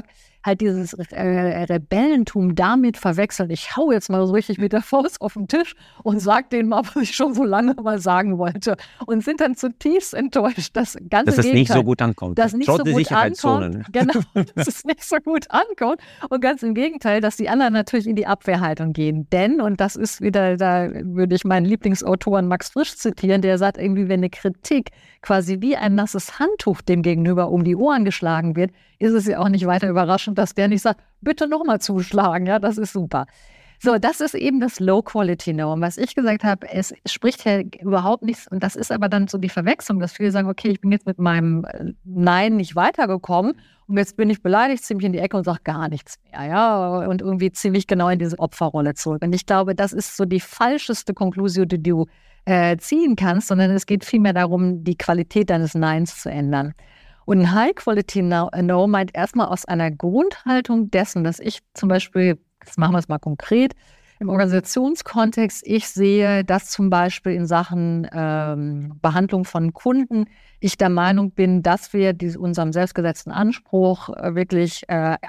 halt dieses Rebellentum damit verwechseln. Ich hau jetzt mal so richtig mit der Faust auf den Tisch und sag denen mal, was ich schon so lange mal sagen wollte. Und sind dann zutiefst enttäuscht. Das ganze
Dass es nicht so gut ankommt.
Dass nicht
Trotz
so
der
gut
Sicherheitszonen.
ankommt. Genau, dass es nicht so gut ankommt. Und ganz im Gegenteil, dass die anderen natürlich in die Abwehrhaltung gehen. Denn, und das ist wieder, da würde ich meinen Lieblingsautoren Max Frisch zitieren, der sagt irgendwie, wenn eine Kritik quasi wie ein nasses Handtuch dem Gegenüber um die Ohren geschlagen wird, ist es ja auch nicht weiter überraschend, dass der nicht sagt, bitte nochmal zuschlagen, ja, das ist super. So, das ist eben das Low-Quality-No. Und was ich gesagt habe, es spricht ja überhaupt nichts, und das ist aber dann so die Verwechslung, dass viele sagen, okay, ich bin jetzt mit meinem Nein nicht weitergekommen und jetzt bin ich beleidigt, ziemlich in die Ecke und sage gar nichts mehr, ja, und irgendwie ziemlich genau in diese Opferrolle zurück. Und ich glaube, das ist so die falscheste Konklusion, die du ziehen kannst, sondern es geht vielmehr darum, die Qualität deines Neins zu ändern. Und ein High-Quality-No meint erstmal aus einer Grundhaltung dessen, dass ich zum Beispiel, jetzt machen wir es mal konkret, im Organisationskontext, ich sehe, dass zum Beispiel in Sachen Behandlung von Kunden ich der Meinung bin, dass wir unserem selbstgesetzten Anspruch wirklich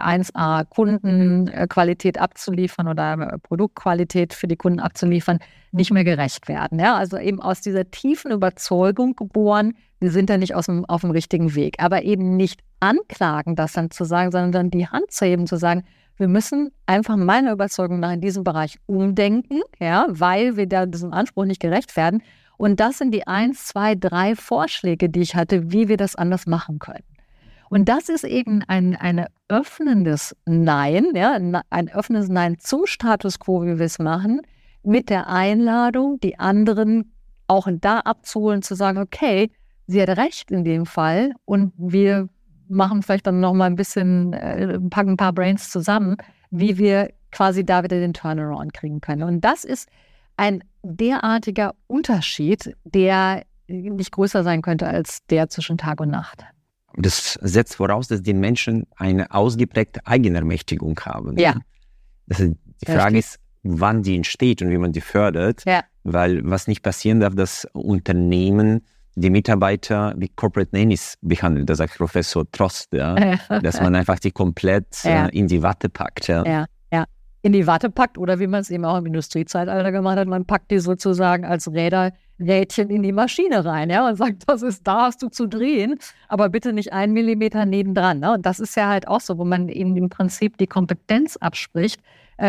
1A Kundenqualität abzuliefern oder Produktqualität für die Kunden abzuliefern, nicht mehr gerecht werden. Ja? Also eben aus dieser tiefen Überzeugung geboren, wir sind da nicht auf dem richtigen Weg. Aber eben nicht anklagen, das dann zu sagen, sondern die Hand zu heben, zu sagen, wir müssen einfach meiner Überzeugung nach in diesem Bereich umdenken, ja, weil wir da diesem Anspruch nicht gerecht werden. Und das sind die 1, 2, 3 Vorschläge, die ich hatte, wie wir das anders machen können. Und das ist eben ein öffnendes Nein, ja, ein öffnendes Nein zum Status quo, wie wir es machen, mit der Einladung, die anderen auch da abzuholen, zu sagen, okay, sie hat recht in dem Fall und wir machen vielleicht dann noch mal ein bisschen, packen ein paar Brains zusammen, wie wir quasi da wieder den Turnaround kriegen können. Und das ist ein derartiger Unterschied, der nicht größer sein könnte als der zwischen Tag und Nacht.
Das setzt voraus, dass die Menschen eine ausgeprägte Eigenermächtigung haben.
Ja.
Die Frage ist, wann die entsteht und wie man die fördert.
Ja.
Weil was nicht passieren darf, dass Unternehmen die Mitarbeiter wie Corporate Nannies behandelt, da sagt Professor Trost, ja, dass man einfach die komplett in die Watte packt. Ja.
In die Watte packt oder wie man es eben auch im Industriezeitalter gemacht hat, man packt die sozusagen als Rädchen in die Maschine rein, ja, und sagt, das ist, da hast du zu drehen, aber bitte nicht 1 Millimeter nebendran. Ne? Und das ist ja halt auch so, wo man eben im Prinzip die Kompetenz abspricht,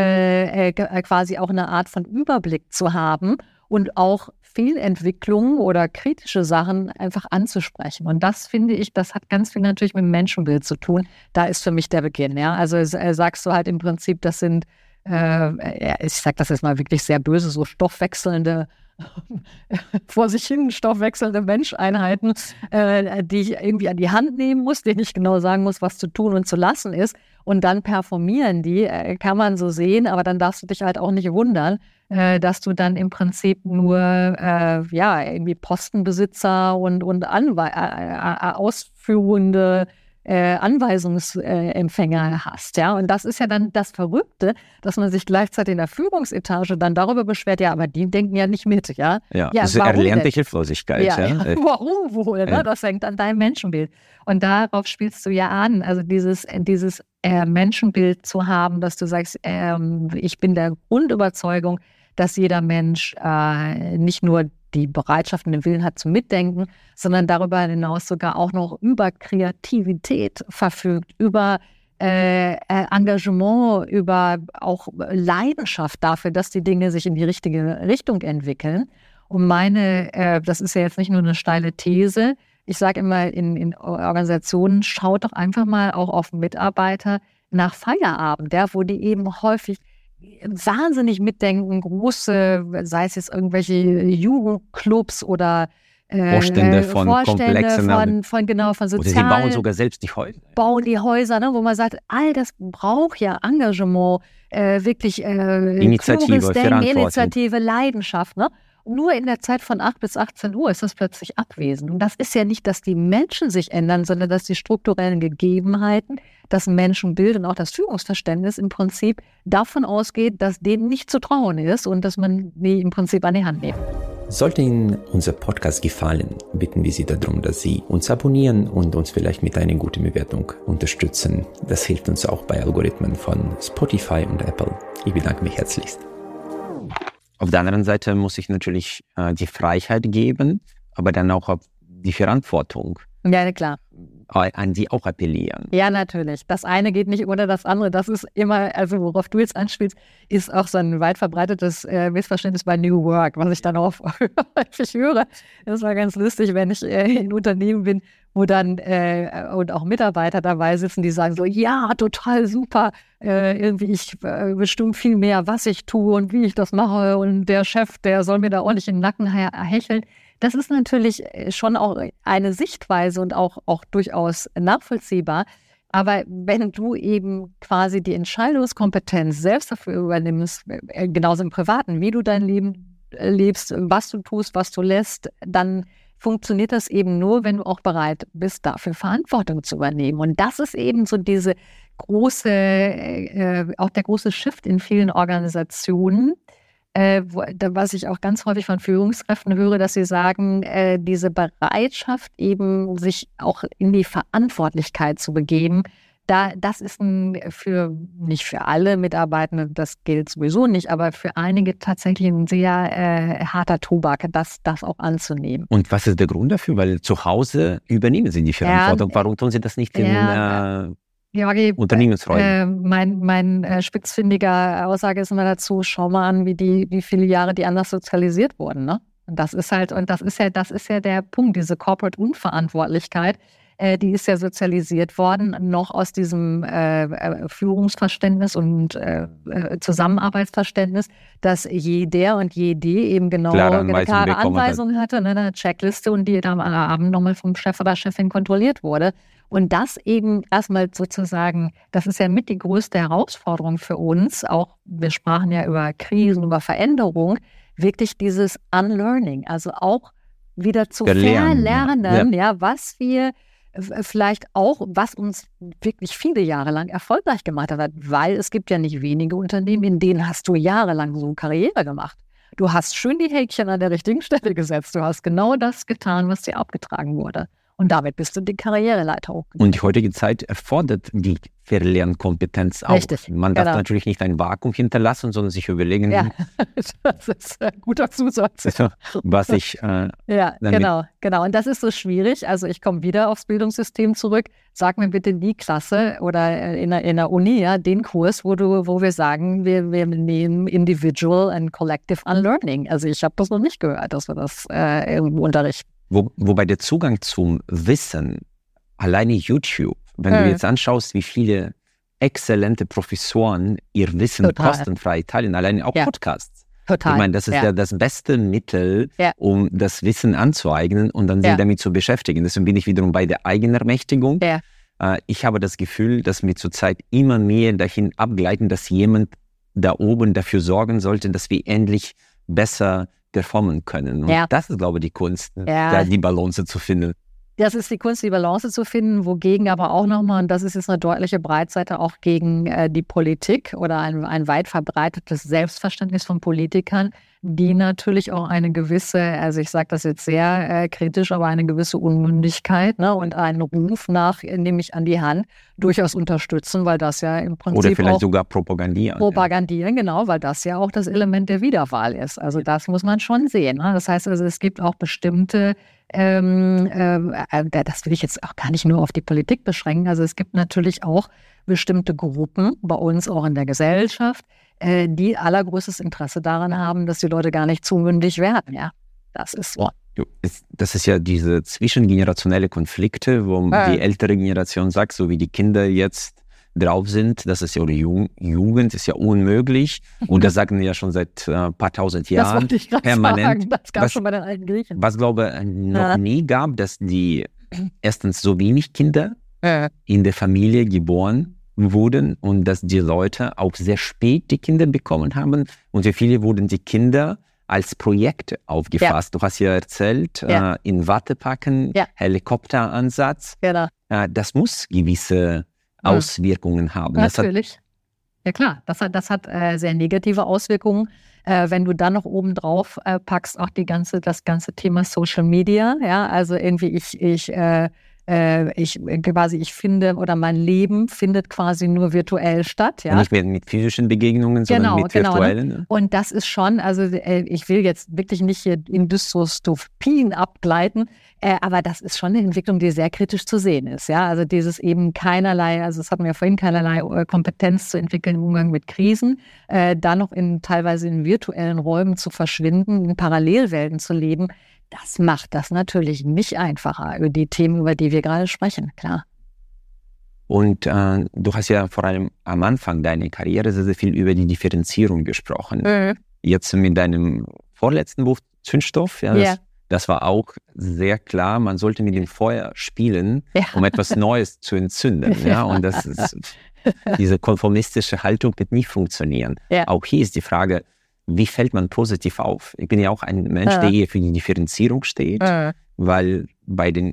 quasi auch eine Art von Überblick zu haben und auch Fehlentwicklungen oder kritische Sachen einfach anzusprechen. Und das finde ich, das hat ganz viel natürlich mit dem Menschenbild zu tun. Da ist für mich der Beginn. Ja? Also sagst du halt im Prinzip, das sind, ich sage das jetzt mal wirklich sehr böse, so stoffwechselnde, vor sich hin stoffwechselnde Menscheinheiten, die ich irgendwie an die Hand nehmen muss, denen ich genau sagen muss, was zu tun und zu lassen ist. Und dann performieren die, kann man so sehen, aber dann darfst du dich halt auch nicht wundern, dass du dann im Prinzip nur irgendwie Postenbesitzer und ausführende Anweisungsempfänger hast. Ja? Und das ist ja dann das Verrückte, dass man sich gleichzeitig in der Führungsetage dann darüber beschwert, ja, aber die denken ja nicht mit. Ja,
das ist erlernte Hilflosigkeit.
Ja. Warum wohl? Ne? Das hängt an deinem Menschenbild. Und darauf spielst du ja an, also dieses Menschenbild zu haben, dass du sagst, ich bin der Grundüberzeugung, dass jeder Mensch nicht nur die Bereitschaft und den Willen hat zum Mitdenken, sondern darüber hinaus sogar auch noch über Kreativität verfügt, über Engagement, über auch Leidenschaft dafür, dass die Dinge sich in die richtige Richtung entwickeln. Und das ist ja jetzt nicht nur eine steile These, ich sage immer in Organisationen, schaut doch einfach mal auch auf Mitarbeiter nach Feierabend, wo die eben häufig wahnsinnig mitdenken, große, sei es jetzt irgendwelche Jugendclubs oder
Vorstände von komplexen
von sozialen.
Oder sie bauen sogar selbst die Häuser.
Bauen die Häuser, ne, wo man sagt, all das braucht ja Engagement, wirklich Initiative, Leidenschaft. Ne? Nur in der Zeit von 8 bis 18 Uhr ist das plötzlich abwesend. Und das ist ja nicht, dass die Menschen sich ändern, sondern dass die strukturellen Gegebenheiten, das Menschenbild und auch das Führungsverständnis im Prinzip davon ausgeht, dass denen nicht zu trauen ist und dass man die im Prinzip an die Hand nimmt.
Sollte Ihnen unser Podcast gefallen, bitten wir Sie darum, dass Sie uns abonnieren und uns vielleicht mit einer guten Bewertung unterstützen. Das hilft uns auch bei Algorithmen von Spotify und Apple. Ich bedanke mich herzlichst. Auf der anderen Seite muss ich natürlich die Freiheit geben, aber dann auch auf die Verantwortung.
Ja, klar.
An die auch appellieren.
Ja, natürlich. Das eine geht nicht ohne das andere. Das ist immer, also worauf du jetzt anspielst, ist auch so ein weit verbreitetes Missverständnis bei New Work, was ich dann auch häufig höre. Das war ganz lustig, wenn ich in Unternehmen bin, wo dann und auch Mitarbeiter dabei sitzen, die sagen so, ja, total super, irgendwie ich bestimme viel mehr, was ich tue und wie ich das mache und der Chef, der soll mir da ordentlich in den Nacken hecheln. Das ist natürlich schon auch eine Sichtweise und auch durchaus nachvollziehbar. Aber wenn du eben quasi die Entscheidungskompetenz selbst dafür übernimmst, genauso im Privaten, wie du dein Leben lebst, was du tust, was du lässt, dann funktioniert das eben nur, wenn du auch bereit bist, dafür Verantwortung zu übernehmen. Und das ist eben so diese große, auch der große Shift in vielen Organisationen, was ich auch ganz häufig von Führungskräften höre, dass sie sagen, diese Bereitschaft eben, sich auch in die Verantwortlichkeit zu begeben, das ist nicht für alle Mitarbeitende, das gilt sowieso nicht, aber für einige tatsächlich ein sehr harter Tobak, das auch anzunehmen.
Und was ist der Grund dafür? Weil zu Hause übernehmen sie die Verantwortung. Warum tun sie das nicht in Unternehmensräumen?
Mein spitzfindiger Aussage ist immer dazu, schau mal an, wie viele Jahre die anders sozialisiert wurden. Ne? Und das ist ja der Punkt, diese Corporate Unverantwortlichkeit, die ist ja sozialisiert worden, noch aus diesem Führungsverständnis und Zusammenarbeitsverständnis, dass jeder und jede eben genau eine klare Anweisung hatte, eine Checkliste und die dann am Abend nochmal vom Chef oder Chefin kontrolliert wurde. Und das eben erstmal sozusagen, das ist ja mit die größte Herausforderung für uns, auch wir sprachen ja über Krisen, über Veränderung, wirklich dieses Unlearning, also auch wieder zu verlernen, was wir vielleicht auch, was uns wirklich viele Jahre lang erfolgreich gemacht hat, weil es gibt ja nicht wenige Unternehmen, in denen hast du jahrelang so Karriere gemacht. Du hast schön die Häkchen an der richtigen Stelle gesetzt, du hast genau das getan, was dir abgetragen wurde. Und damit bist du die Karriereleiter hochgegangen.
Und die heutige Zeit erfordert die Verlernkompetenz auch. Richtig, man darf natürlich nicht ein Vakuum hinterlassen, sondern sich überlegen,
das ist ein guter Zusatz.
Was ich
genau. Und das ist so schwierig. Also ich komme wieder aufs Bildungssystem zurück. Sag mir bitte die Klasse oder in der Uni, den Kurs, wo wir sagen, wir nehmen Individual and Collective Unlearning. Also ich habe das noch nicht gehört, dass wir das irgendwo unterrichten.
Wobei der Zugang zum Wissen, alleine YouTube, wenn du jetzt anschaust, wie viele exzellente Professoren ihr Wissen kostenfrei teilen, alleine auch Podcasts. Total. Ich meine, das ist ja das beste Mittel, um das Wissen anzueignen und dann sich damit zu beschäftigen. Deswegen bin ich wiederum bei der Eigenermächtigung. Ich habe das Gefühl, dass wir zurzeit immer mehr dahin abgleiten, dass jemand da oben dafür sorgen sollte, dass wir endlich besser performen können. Und das ist, glaube ich, die Kunst, da die Balance zu finden.
Das ist die Kunst, die Balance zu finden, wogegen aber auch nochmal, und das ist jetzt eine deutliche Breitseite, auch gegen die Politik oder ein weit verbreitetes Selbstverständnis von Politikern, die natürlich auch eine gewisse, also ich sage das jetzt sehr kritisch, aber eine gewisse Unmündigkeit und einen Ruf nach, nehme ich an die Hand, durchaus unterstützen, weil das ja im Prinzip
oder vielleicht auch sogar propagandieren.
Propagandieren, genau, weil das ja auch das Element der Wiederwahl ist. Also das muss man schon sehen. Ne? Das heißt also, es gibt auch bestimmte das will ich jetzt auch gar nicht nur auf die Politik beschränken. Also es gibt natürlich auch bestimmte Gruppen bei uns auch in der Gesellschaft, die allergrößtes Interesse daran haben, dass die Leute gar nicht zu mündig werden. Ja, das ist so.
Das ist ja diese zwischengenerationelle Konflikte, wo die ältere Generation sagt, so wie die Kinder jetzt drauf sind, das ist ja, oder Jugend ist ja unmöglich. Und das sagen wir ja schon seit ein paar tausend Jahren.
Das wollte ich gerade sagen, das gab schon bei den alten Griechen.
Was, glaube ich, noch nie gab, dass die erstens so wenig Kinder in der Familie geboren wurden und dass die Leute auch sehr spät die Kinder bekommen haben. Und für viele wurden die Kinder als Projekte aufgefasst. Du hast ja erzählt, in Watte packen, Helikopteransatz.
Genau.
Das muss gewisse Auswirkungen haben.
Natürlich. Ja klar, das hat sehr negative Auswirkungen. Wenn du dann noch oben drauf packst, auch das ganze Thema Social Media, ja, also irgendwie ich finde, oder mein Leben findet quasi nur virtuell statt. Ja?
Nicht mehr mit physischen Begegnungen, sondern mit virtuellen.
Ne? Und das ist schon, also ich will jetzt wirklich nicht hier in Dystopien abgleiten, aber das ist schon eine Entwicklung, die sehr kritisch zu sehen ist. Ja? Also dieses eben keinerlei, also das hatten wir ja vorhin, keinerlei Kompetenz zu entwickeln im Umgang mit Krisen, dann noch teilweise in virtuellen Räumen zu verschwinden, in Parallelwelten zu leben. Das macht das natürlich nicht einfacher, über die Themen, über die wir gerade sprechen, klar.
Und du hast ja vor allem am Anfang deiner Karriere sehr, sehr viel über die Differenzierung gesprochen. Jetzt mit deinem vorletzten Buch, Zündstoff, ja, das war auch sehr klar, man sollte mit dem Feuer spielen, um etwas Neues zu entzünden. Ja? Und diese konformistische Haltung wird nicht funktionieren. Ja. Auch hier ist die Frage, wie fällt man positiv auf? Ich bin ja auch ein Mensch, der eher für die Differenzierung steht, weil bei den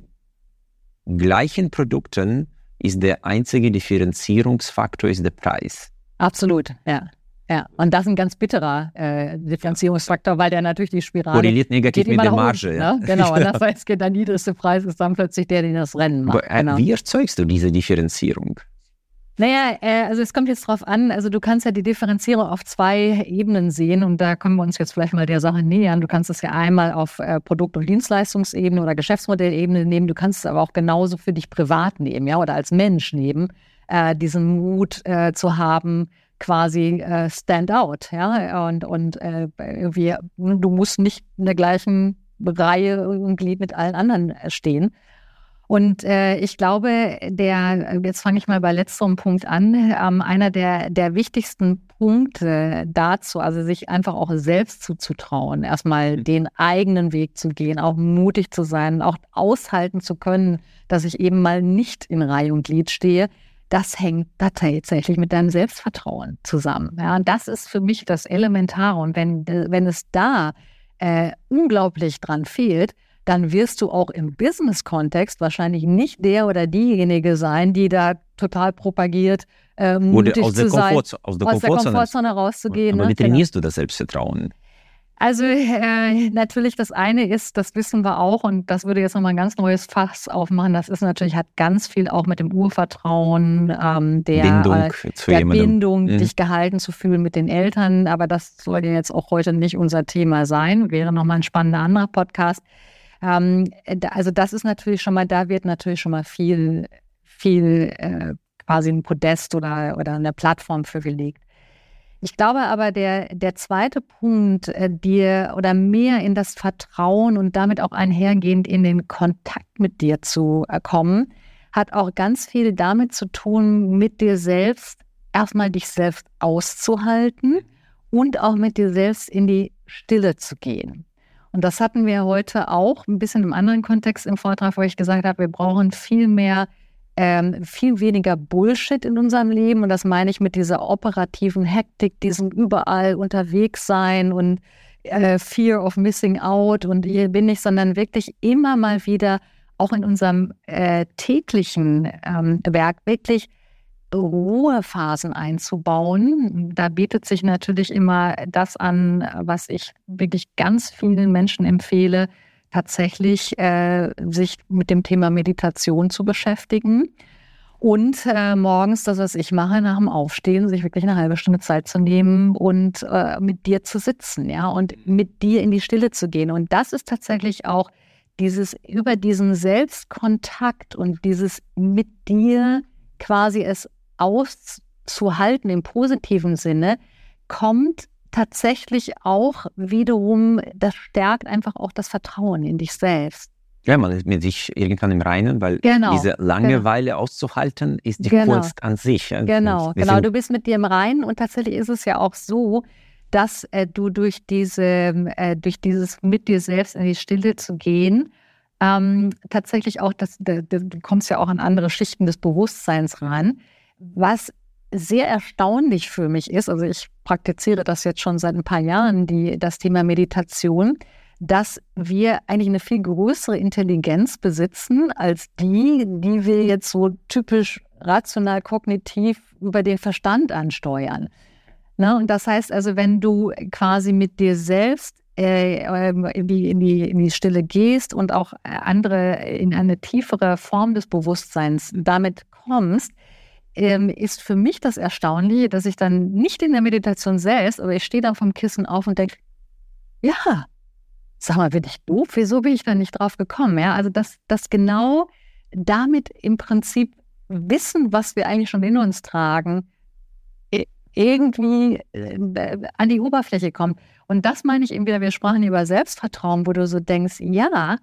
gleichen Produkten ist der einzige Differenzierungsfaktor ist der Preis.
Absolut, ja. Ja, und das ist ein ganz bitterer Differenzierungsfaktor, weil der natürlich die Spirale
korreliert negativ mit der Marge.
Unten, ne? Genau, das heißt, der niedrigste Preis ist dann plötzlich der, den das Rennen macht.
Genau. Wie erzeugst du diese Differenzierung?
Naja, also es kommt jetzt drauf an, also du kannst ja die Differenzierung auf 2 Ebenen sehen und da können wir uns jetzt vielleicht mal der Sache nähern. Du kannst es ja einmal auf Produkt- und Dienstleistungsebene oder Geschäftsmodellebene nehmen, du kannst es aber auch genauso für dich privat nehmen, ja, oder als Mensch nehmen, diesen Mut zu haben, quasi stand out, ja, und irgendwie, du musst nicht in der gleichen Reihe und Glied mit allen anderen stehen. Und ich glaube, jetzt fange ich mal bei letzterem Punkt an, einer der wichtigsten Punkte dazu, also sich einfach auch selbst zuzutrauen, erstmal den eigenen Weg zu gehen, auch mutig zu sein, auch aushalten zu können, dass ich eben mal nicht in Reihe und Glied stehe, das hängt da tatsächlich mit deinem Selbstvertrauen zusammen. Ja, und das ist für mich das Elementare. Und wenn es da unglaublich dran fehlt, dann wirst du auch im Business-Kontext wahrscheinlich nicht der oder diejenige sein, die da total propagiert, mutig zu sein, aus der Komfortzone rauszugehen.
Aber wie trainierst du das Selbstvertrauen?
Also natürlich das eine ist, das wissen wir auch und das würde jetzt nochmal ein ganz neues Fass aufmachen, das ist natürlich, hat ganz viel auch mit dem Urvertrauen, der Bindung, dich gehalten zu fühlen mit den Eltern, aber das soll ja jetzt auch heute nicht unser Thema sein, wäre nochmal ein spannender anderer Podcast. Also das ist natürlich schon mal, da wird natürlich schon mal viel quasi ein Podest oder eine Plattform für gelegt. Ich glaube aber, der zweite Punkt, dir oder mehr in das Vertrauen und damit auch einhergehend in den Kontakt mit dir zu kommen, hat auch ganz viel damit zu tun, mit dir selbst, erstmal dich selbst auszuhalten und auch mit dir selbst in die Stille zu gehen. Und das hatten wir heute auch ein bisschen im anderen Kontext im Vortrag, wo ich gesagt habe, wir brauchen viel weniger Bullshit in unserem Leben. Und das meine ich mit dieser operativen Hektik, diesem überall unterwegs sein und Fear of Missing Out und hier bin ich, sondern wirklich immer mal wieder auch in unserem täglichen Werk wirklich Ruhephasen einzubauen. Da bietet sich natürlich immer das an, was ich wirklich ganz vielen Menschen empfehle, tatsächlich sich mit dem Thema Meditation zu beschäftigen und morgens das, was ich mache, nach dem Aufstehen, sich wirklich eine halbe Stunde Zeit zu nehmen und mit dir zu sitzen, ja, und mit dir in die Stille zu gehen. Und das ist tatsächlich auch über diesen Selbstkontakt und dieses mit dir quasi es auszuhalten im positiven Sinne, kommt tatsächlich auch wiederum, das stärkt einfach auch das Vertrauen in dich selbst.
Ja, man ist mit sich irgendwann im Reinen, weil diese Langeweile auszuhalten, ist die Kunst an sich.
Genau, du bist mit dir im Reinen und tatsächlich ist es ja auch so, dass du durch dieses mit dir selbst in die Stille zu gehen, tatsächlich auch, du kommst ja auch an andere Schichten des Bewusstseins ran, was sehr erstaunlich für mich ist, also ich praktiziere das jetzt schon seit ein paar Jahren, das Thema Meditation, dass wir eigentlich eine viel größere Intelligenz besitzen als die wir jetzt so typisch rational kognitiv über den Verstand ansteuern. Ne? Und das heißt also, wenn du quasi mit dir selbst in die Stille gehst und auch andere in eine tiefere Form des Bewusstseins damit kommst, ist für mich das Erstaunliche, dass ich dann nicht in der Meditation selbst, aber ich stehe dann vom Kissen auf und denke, ja, sag mal, bin ich doof? Wieso bin ich da nicht drauf gekommen? Ja, also dass genau damit im Prinzip Wissen, was wir eigentlich schon in uns tragen, irgendwie an die Oberfläche kommt. Und das meine ich eben wieder, wir sprachen über Selbstvertrauen, wo du so denkst, ja,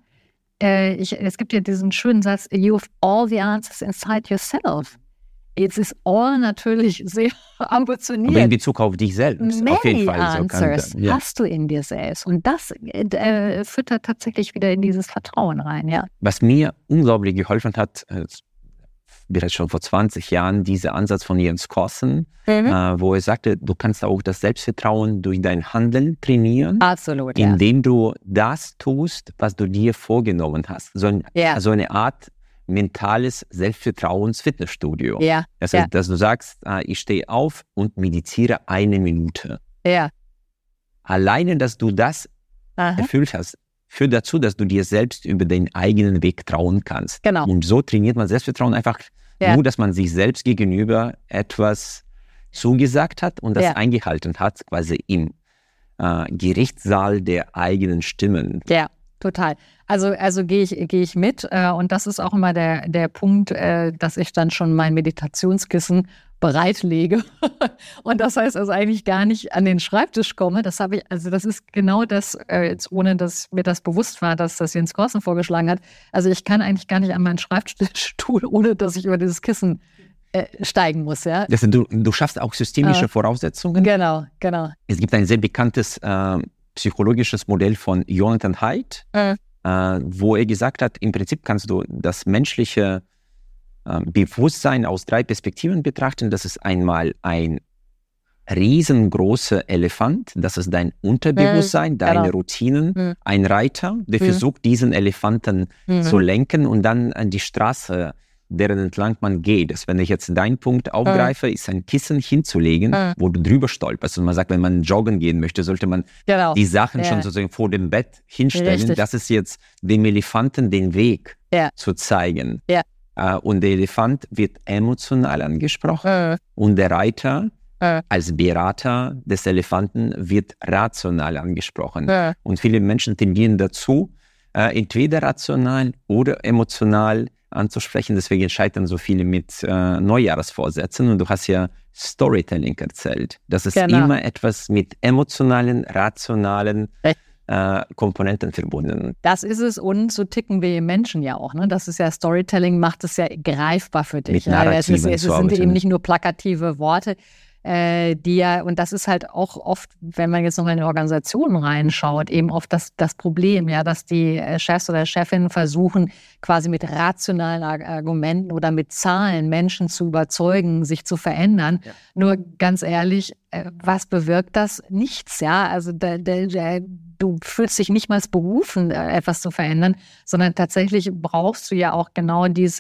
es gibt ja diesen schönen Satz, you have all the answers inside yourself. Jetzt ist all natürlich sehr ambitioniert.
Aber in Bezug auf dich selbst, auf jeden Fall.
Answers hast du in dir selbst. Und das füttert tatsächlich wieder in dieses Vertrauen rein, ja.
Was mir unglaublich geholfen hat, bereits schon vor 20 Jahren, dieser Ansatz von Jens Korsen, wo er sagte, du kannst auch das Selbstvertrauen durch dein Handeln trainieren.
Absolut,
indem du das tust, was du dir vorgenommen hast. So eine Art mentales Selbstvertrauens-Fitnessstudio.
Ja.
Das heißt, dass du sagst, ich stehe auf und meditiere 1 Minute.
Ja.
Alleine, dass du das erfüllt hast, führt dazu, dass du dir selbst über den eigenen Weg trauen kannst.
Genau.
Und so trainiert man Selbstvertrauen einfach nur, dass man sich selbst gegenüber etwas zugesagt hat und das eingehalten hat, quasi im Gerichtssaal der eigenen Stimmen.
Ja, total. Also gehe ich mit und das ist auch immer der Punkt, dass ich dann schon mein Meditationskissen bereitlege. Und das heißt also eigentlich gar nicht an den Schreibtisch komme. Das ist genau das, jetzt ohne dass mir das bewusst war, dass das Jens Korsen vorgeschlagen hat. Also ich kann eigentlich gar nicht an meinen Schreibtischstuhl, ohne dass ich über dieses Kissen steigen muss. Ja?
Das heißt, du schaffst auch systemische Voraussetzungen.
Genau.
Es gibt ein sehr bekanntes psychologisches Modell von Jonathan Haidt, wo er gesagt hat, im Prinzip kannst du das menschliche Bewusstsein aus 3 Perspektiven betrachten. Das ist einmal ein riesengroßer Elefant, das ist dein Unterbewusstsein, deine Routinen, ein Reiter, der versucht, diesen Elefanten zu lenken und dann an die Straße, deren entlang man geht. Das, wenn ich jetzt deinen Punkt aufgreife, ist ein Kissen hinzulegen, wo du drüber stolperst. Und man sagt, wenn man joggen gehen möchte, sollte man die Sachen schon sozusagen vor dem Bett hinstellen. Richtig. Das ist jetzt dem Elefanten den Weg zu zeigen. Ja. Und der Elefant wird emotional angesprochen und der Reiter als Berater des Elefanten wird rational angesprochen. Und viele Menschen tendieren dazu, entweder rational oder emotional anzusprechen. Deswegen scheitern so viele mit Neujahrsvorsätzen. Und du hast ja Storytelling erzählt. Das ist immer etwas mit emotionalen, rationalen Komponenten verbunden.
Das ist es und so ticken wir Menschen ja auch. Ne? Das ist ja Storytelling, macht es ja greifbar für dich.
Mit Narrativen
es sind eben nicht nur plakative Worte, und das ist halt auch oft, wenn man jetzt nochmal in Organisationen reinschaut, eben oft das Problem, ja, dass die Chefs oder Chefinnen versuchen, quasi mit rationalen Argumenten oder mit Zahlen Menschen zu überzeugen, sich zu verändern. Ja. Nur ganz ehrlich, was bewirkt das? Nichts, ja. Also du fühlst dich nicht mal berufen, etwas zu verändern, sondern tatsächlich brauchst du ja auch genau dass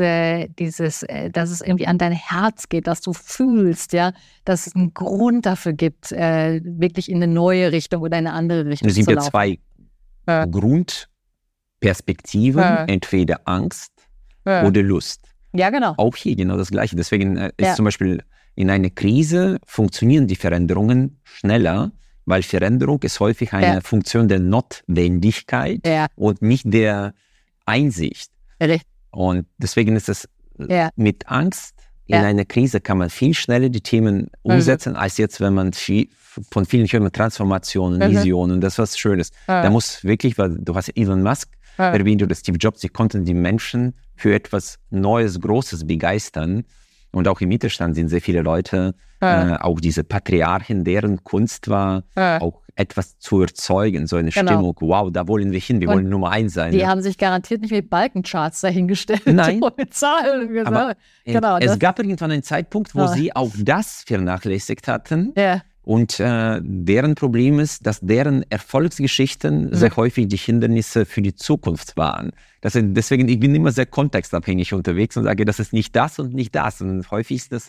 es irgendwie an dein Herz geht, dass du fühlst, ja, dass es einen Grund dafür gibt, wirklich in eine neue Richtung oder in eine andere Richtung zu laufen.
Es sind ja 2 Grundperspektiven, entweder Angst oder Lust.
Ja, genau.
Auch hier genau das Gleiche. Deswegen ist zum Beispiel in einer Krise funktionieren die Veränderungen schneller, weil Veränderung ist häufig eine Funktion der Notwendigkeit und nicht der Einsicht.
Richtig.
Und deswegen ist es mit Angst in einer Krise kann man viel schneller die Themen umsetzen, als jetzt, wenn man von vielen Firmen Transformationen, Visionen, das ist was Schönes. Da muss wirklich, weil du hast Elon Musk erwähnt oder Steve Jobs, sie konnten die Menschen für etwas Neues, Großes begeistern. Und auch im Mittelstand sind sehr viele Leute, auch diese Patriarchen, deren Kunst war, auch etwas zu erzeugen, so eine Stimmung, wow, da wollen wir hin, wir wollen Nummer 1 sein.
Die haben sich garantiert nicht mit Balkencharts dahingestellt.
Nein.
Mit Zahlen.
Aber es gab irgendwann einen Zeitpunkt, wo sie auch das vernachlässigt hatten. Ja. Und deren Problem ist, dass deren Erfolgsgeschichten sehr häufig die Hindernisse für die Zukunft waren. Deswegen, ich bin immer sehr kontextabhängig unterwegs und sage, das ist nicht das und nicht das. Und häufig ist das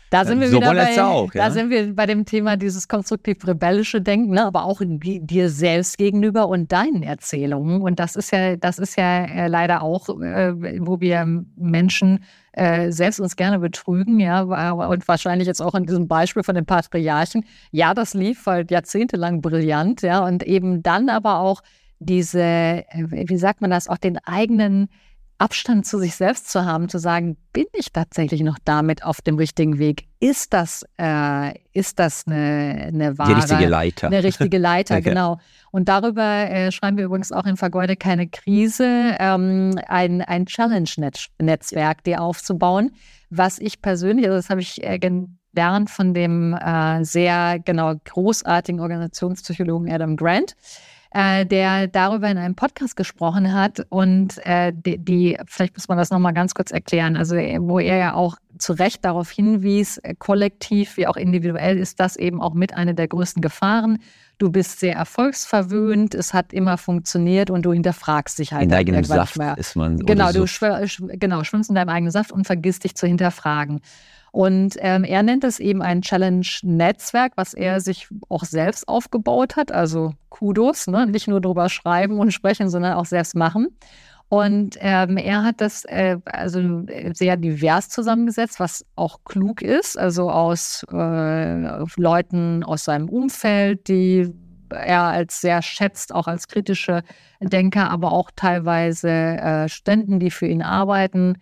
Da sind wir
sowohl als auch,
da sind wir bei dem Thema dieses konstruktiv-rebellische Denken, ne? Aber auch dir selbst gegenüber und deinen Erzählungen. Und das ist ja leider auch, wo wir Menschen selbst uns gerne betrügen, ja, und wahrscheinlich jetzt auch in diesem Beispiel von den Patriarchen. Ja, das lief halt jahrzehntelang brillant, ja, und eben dann aber auch diese, wie sagt man das, auch den eigenen Abstand zu sich selbst zu haben, zu sagen, bin ich tatsächlich noch damit auf dem richtigen Weg? Ist das eine wahre...
Die richtige Leiter.
Eine richtige Leiter,
Okay.
genau. Und darüber schreiben wir übrigens auch in Vergeude keine Krise, ein Challenge-Netzwerk, dir aufzubauen, was ich persönlich, also das habe ich gelernt von dem sehr großartigen Organisationspsychologen Adam Grant, der darüber in einem Podcast gesprochen hat und vielleicht muss man das nochmal ganz kurz erklären, also wo er ja auch zu Recht darauf hinwies, kollektiv wie auch individuell ist das eben auch mit einer der größten Gefahren. Du bist sehr erfolgsverwöhnt, es hat immer funktioniert und du hinterfragst dich halt.
In deinem Saft ist man.
Genau,
so.
du schwimmst in deinem eigenen Saft und vergisst dich zu hinterfragen. Und er nennt es eben ein Challenge-Netzwerk, was er sich auch selbst aufgebaut hat. Also Kudos, ne? Nicht nur drüber schreiben und sprechen, sondern auch selbst machen. Und er hat das sehr divers zusammengesetzt, was auch klug ist. Also aus Leuten aus seinem Umfeld, die er als sehr schätzt, auch als kritische Denker, aber auch teilweise Studenten, die für ihn arbeiten.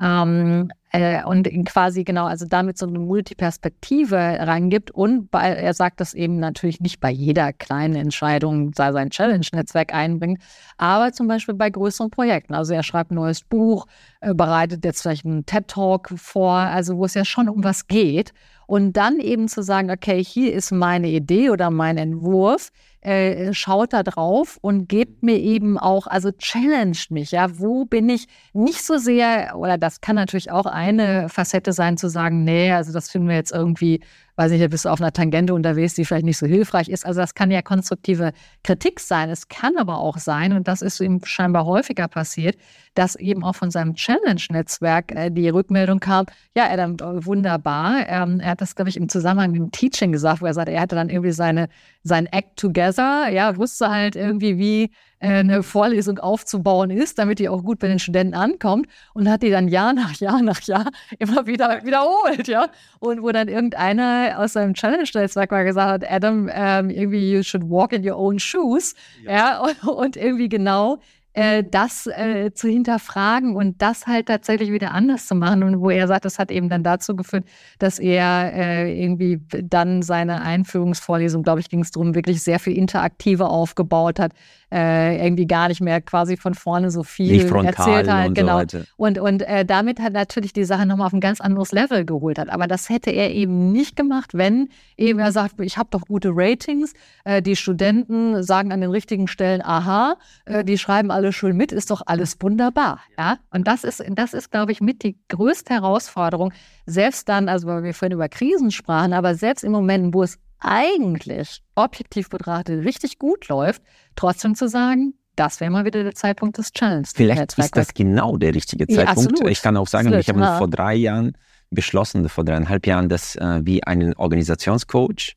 Und quasi also damit so eine Multiperspektive reingibt und er sagt das eben natürlich nicht bei jeder kleinen Entscheidung sein Challenge-Netzwerk einbringt, aber zum Beispiel bei größeren Projekten. Also er schreibt ein neues Buch, bereitet jetzt vielleicht einen TED-Talk vor, also wo es ja schon um was geht. Und dann eben zu sagen, okay, hier ist meine Idee oder mein Entwurf, schaut da drauf und gebt mir eben auch, also challenged mich, ja, wo bin ich nicht so sehr, oder das kann natürlich auch eine Facette sein, zu sagen, nee, also das finden wir jetzt irgendwie, weiß nicht, da bist du auf einer Tangente unterwegs, die vielleicht nicht so hilfreich ist. Also das kann ja konstruktive Kritik sein. Es kann aber auch sein, und das ist ihm scheinbar häufiger passiert, dass eben auch von seinem Challenge-Netzwerk die Rückmeldung kam, ja, Adam, wunderbar. Er hat das, glaube ich, im Zusammenhang mit dem Teaching gesagt, wo er sagte, er hatte dann irgendwie sein Act together, ja, wusste halt irgendwie, wie eine Vorlesung aufzubauen ist, damit die auch gut bei den Studenten ankommt und hat die dann Jahr nach Jahr immer wieder wiederholt, ja. Und wo dann irgendeiner aus seinem Challenge-Netzwerk mal gesagt hat, Adam, irgendwie you should walk in your own shoes, ja, und irgendwie genau das zu hinterfragen und das halt tatsächlich wieder anders zu machen. Und wo er sagt, das hat eben dann dazu geführt, dass er irgendwie dann seine Einführungsvorlesung, glaube ich, ging es darum, wirklich sehr viel interaktiver aufgebaut hat, irgendwie gar nicht mehr quasi von vorne so viel erzählt hat.
Und
genau.
So
und damit hat natürlich die Sache nochmal auf ein ganz anderes Level geholt hat. Aber das hätte er eben nicht gemacht, wenn eben er sagt, ich habe doch gute Ratings, die Studenten sagen an den richtigen Stellen, aha, die schreiben alle schön mit, ist doch alles wunderbar. Ja? Und das ist, glaube ich, mit die größte Herausforderung, selbst dann, also weil wir vorhin über Krisen sprachen, aber selbst in Momenten, wo es eigentlich objektiv betrachtet richtig gut läuft, trotzdem zu sagen, das wäre mal wieder der Zeitpunkt des Challenge.
Vielleicht ist das genau der richtige Zeitpunkt.
Ja,
ich kann auch sagen,
absolut,
ich habe vor 3 Jahren beschlossen, vor 3,5 Jahren, dass wir einen Organisationscoach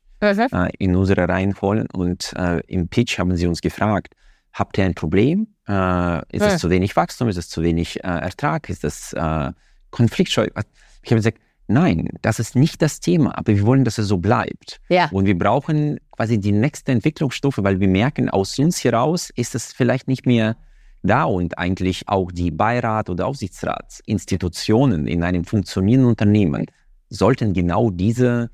in unsere Reihen holen. Und im Pitch haben sie uns gefragt, habt ihr ein Problem? Ist es zu wenig Wachstum? Ist es zu wenig Ertrag? Ist es konfliktscheu? Ich habe gesagt, nein, das ist nicht das Thema, aber wir wollen, dass es so bleibt. Ja. Und wir brauchen quasi die nächste Entwicklungsstufe, weil wir merken, aus uns heraus ist es vielleicht nicht mehr da und eigentlich auch die Beirat- oder Aufsichtsratsinstitutionen in einem funktionierenden Unternehmen sollten genau diese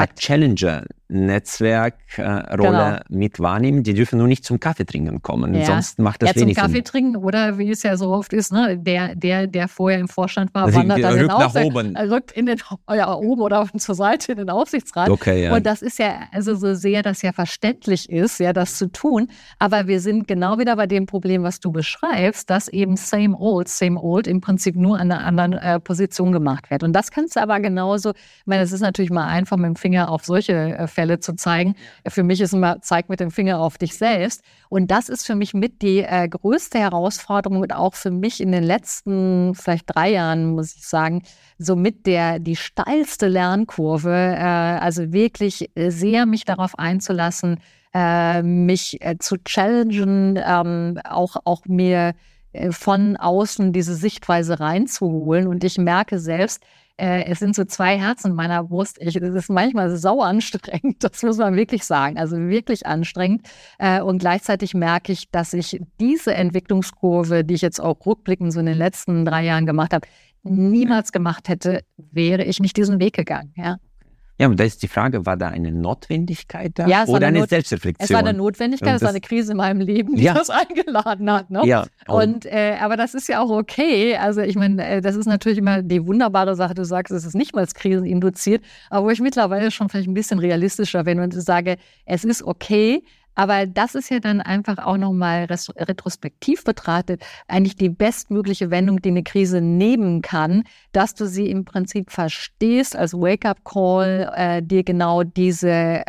Challenger-Netzwerk-Rolle mit wahrnehmen. Die dürfen nur nicht zum Kaffee trinken kommen, sonst macht das wenig Sinn.
Zum Kaffee trinken oder wie es ja so oft ist, ne, der vorher im Vorstand war, wandert dann rückt in den oben oder zur Seite in den Aufsichtsrat.
Okay, ja.
Und das ist ja, also so sehr das ja verständlich ist, ja, das zu tun, aber wir sind genau wieder bei dem Problem, was du beschreibst, dass eben same old im Prinzip nur an einer anderen Position gemacht wird. Und das kannst du aber genauso so. Ich meine, es ist natürlich mal einfach, mit dem Finger auf solche Fälle zu zeigen. Für mich ist immer, zeig mit dem Finger auf dich selbst. Und das ist für mich mit die größte Herausforderung und auch für mich in den letzten vielleicht 3 Jahren, muss ich sagen, somit die steilste Lernkurve, also wirklich sehr mich darauf einzulassen, mich zu challengen, auch mir von außen diese Sichtweise reinzuholen. Und ich merke selbst, es sind so 2 Herzen in meiner Brust. Es ist manchmal sau anstrengend, das muss man wirklich sagen. Also wirklich anstrengend. Und gleichzeitig merke ich, dass ich diese Entwicklungskurve, die ich jetzt auch rückblickend so in den letzten 3 Jahren gemacht habe, niemals gemacht hätte, wäre ich nicht diesen Weg gegangen. Ja.
Ja, und da ist die Frage, war da eine Notwendigkeit da
oder
eine Selbstreflexion?
Es war eine Notwendigkeit, es war eine Krise in meinem Leben, die das eingeladen hat. Ne?
Ja.
Aber das ist ja auch okay. Also ich meine, das ist natürlich immer die wunderbare Sache, du sagst, es ist nicht mal als Krisen induziert, aber wo ich mittlerweile schon vielleicht ein bisschen realistischer bin und sage, es ist okay. Aber das ist ja dann einfach auch nochmal retrospektiv betrachtet eigentlich die bestmögliche Wendung, die eine Krise nehmen kann, dass du sie im Prinzip verstehst als Wake-up-Call, dir genau diese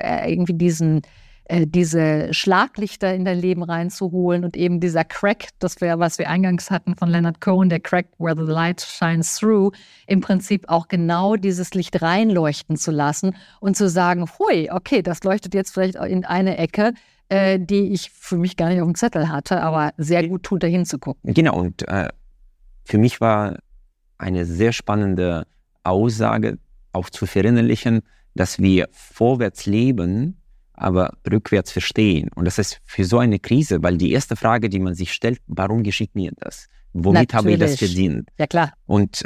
Schlaglichter in dein Leben reinzuholen und eben dieser Crack, was wir eingangs hatten von Leonard Cohen, der Crack where the light shines through, im Prinzip auch genau dieses Licht reinleuchten zu lassen und zu sagen, hui, okay, das leuchtet jetzt vielleicht in eine Ecke, die ich für mich gar nicht auf dem Zettel hatte, aber sehr gut tut, da hinzugucken.
Genau, und für mich war eine sehr spannende Aussage auch zu verinnerlichen, dass wir vorwärts leben, aber rückwärts verstehen. Und das ist für so eine Krise, weil die erste Frage, die man sich stellt, warum geschieht mir das? Womit habe ich das verdient?
Ja, klar.
Und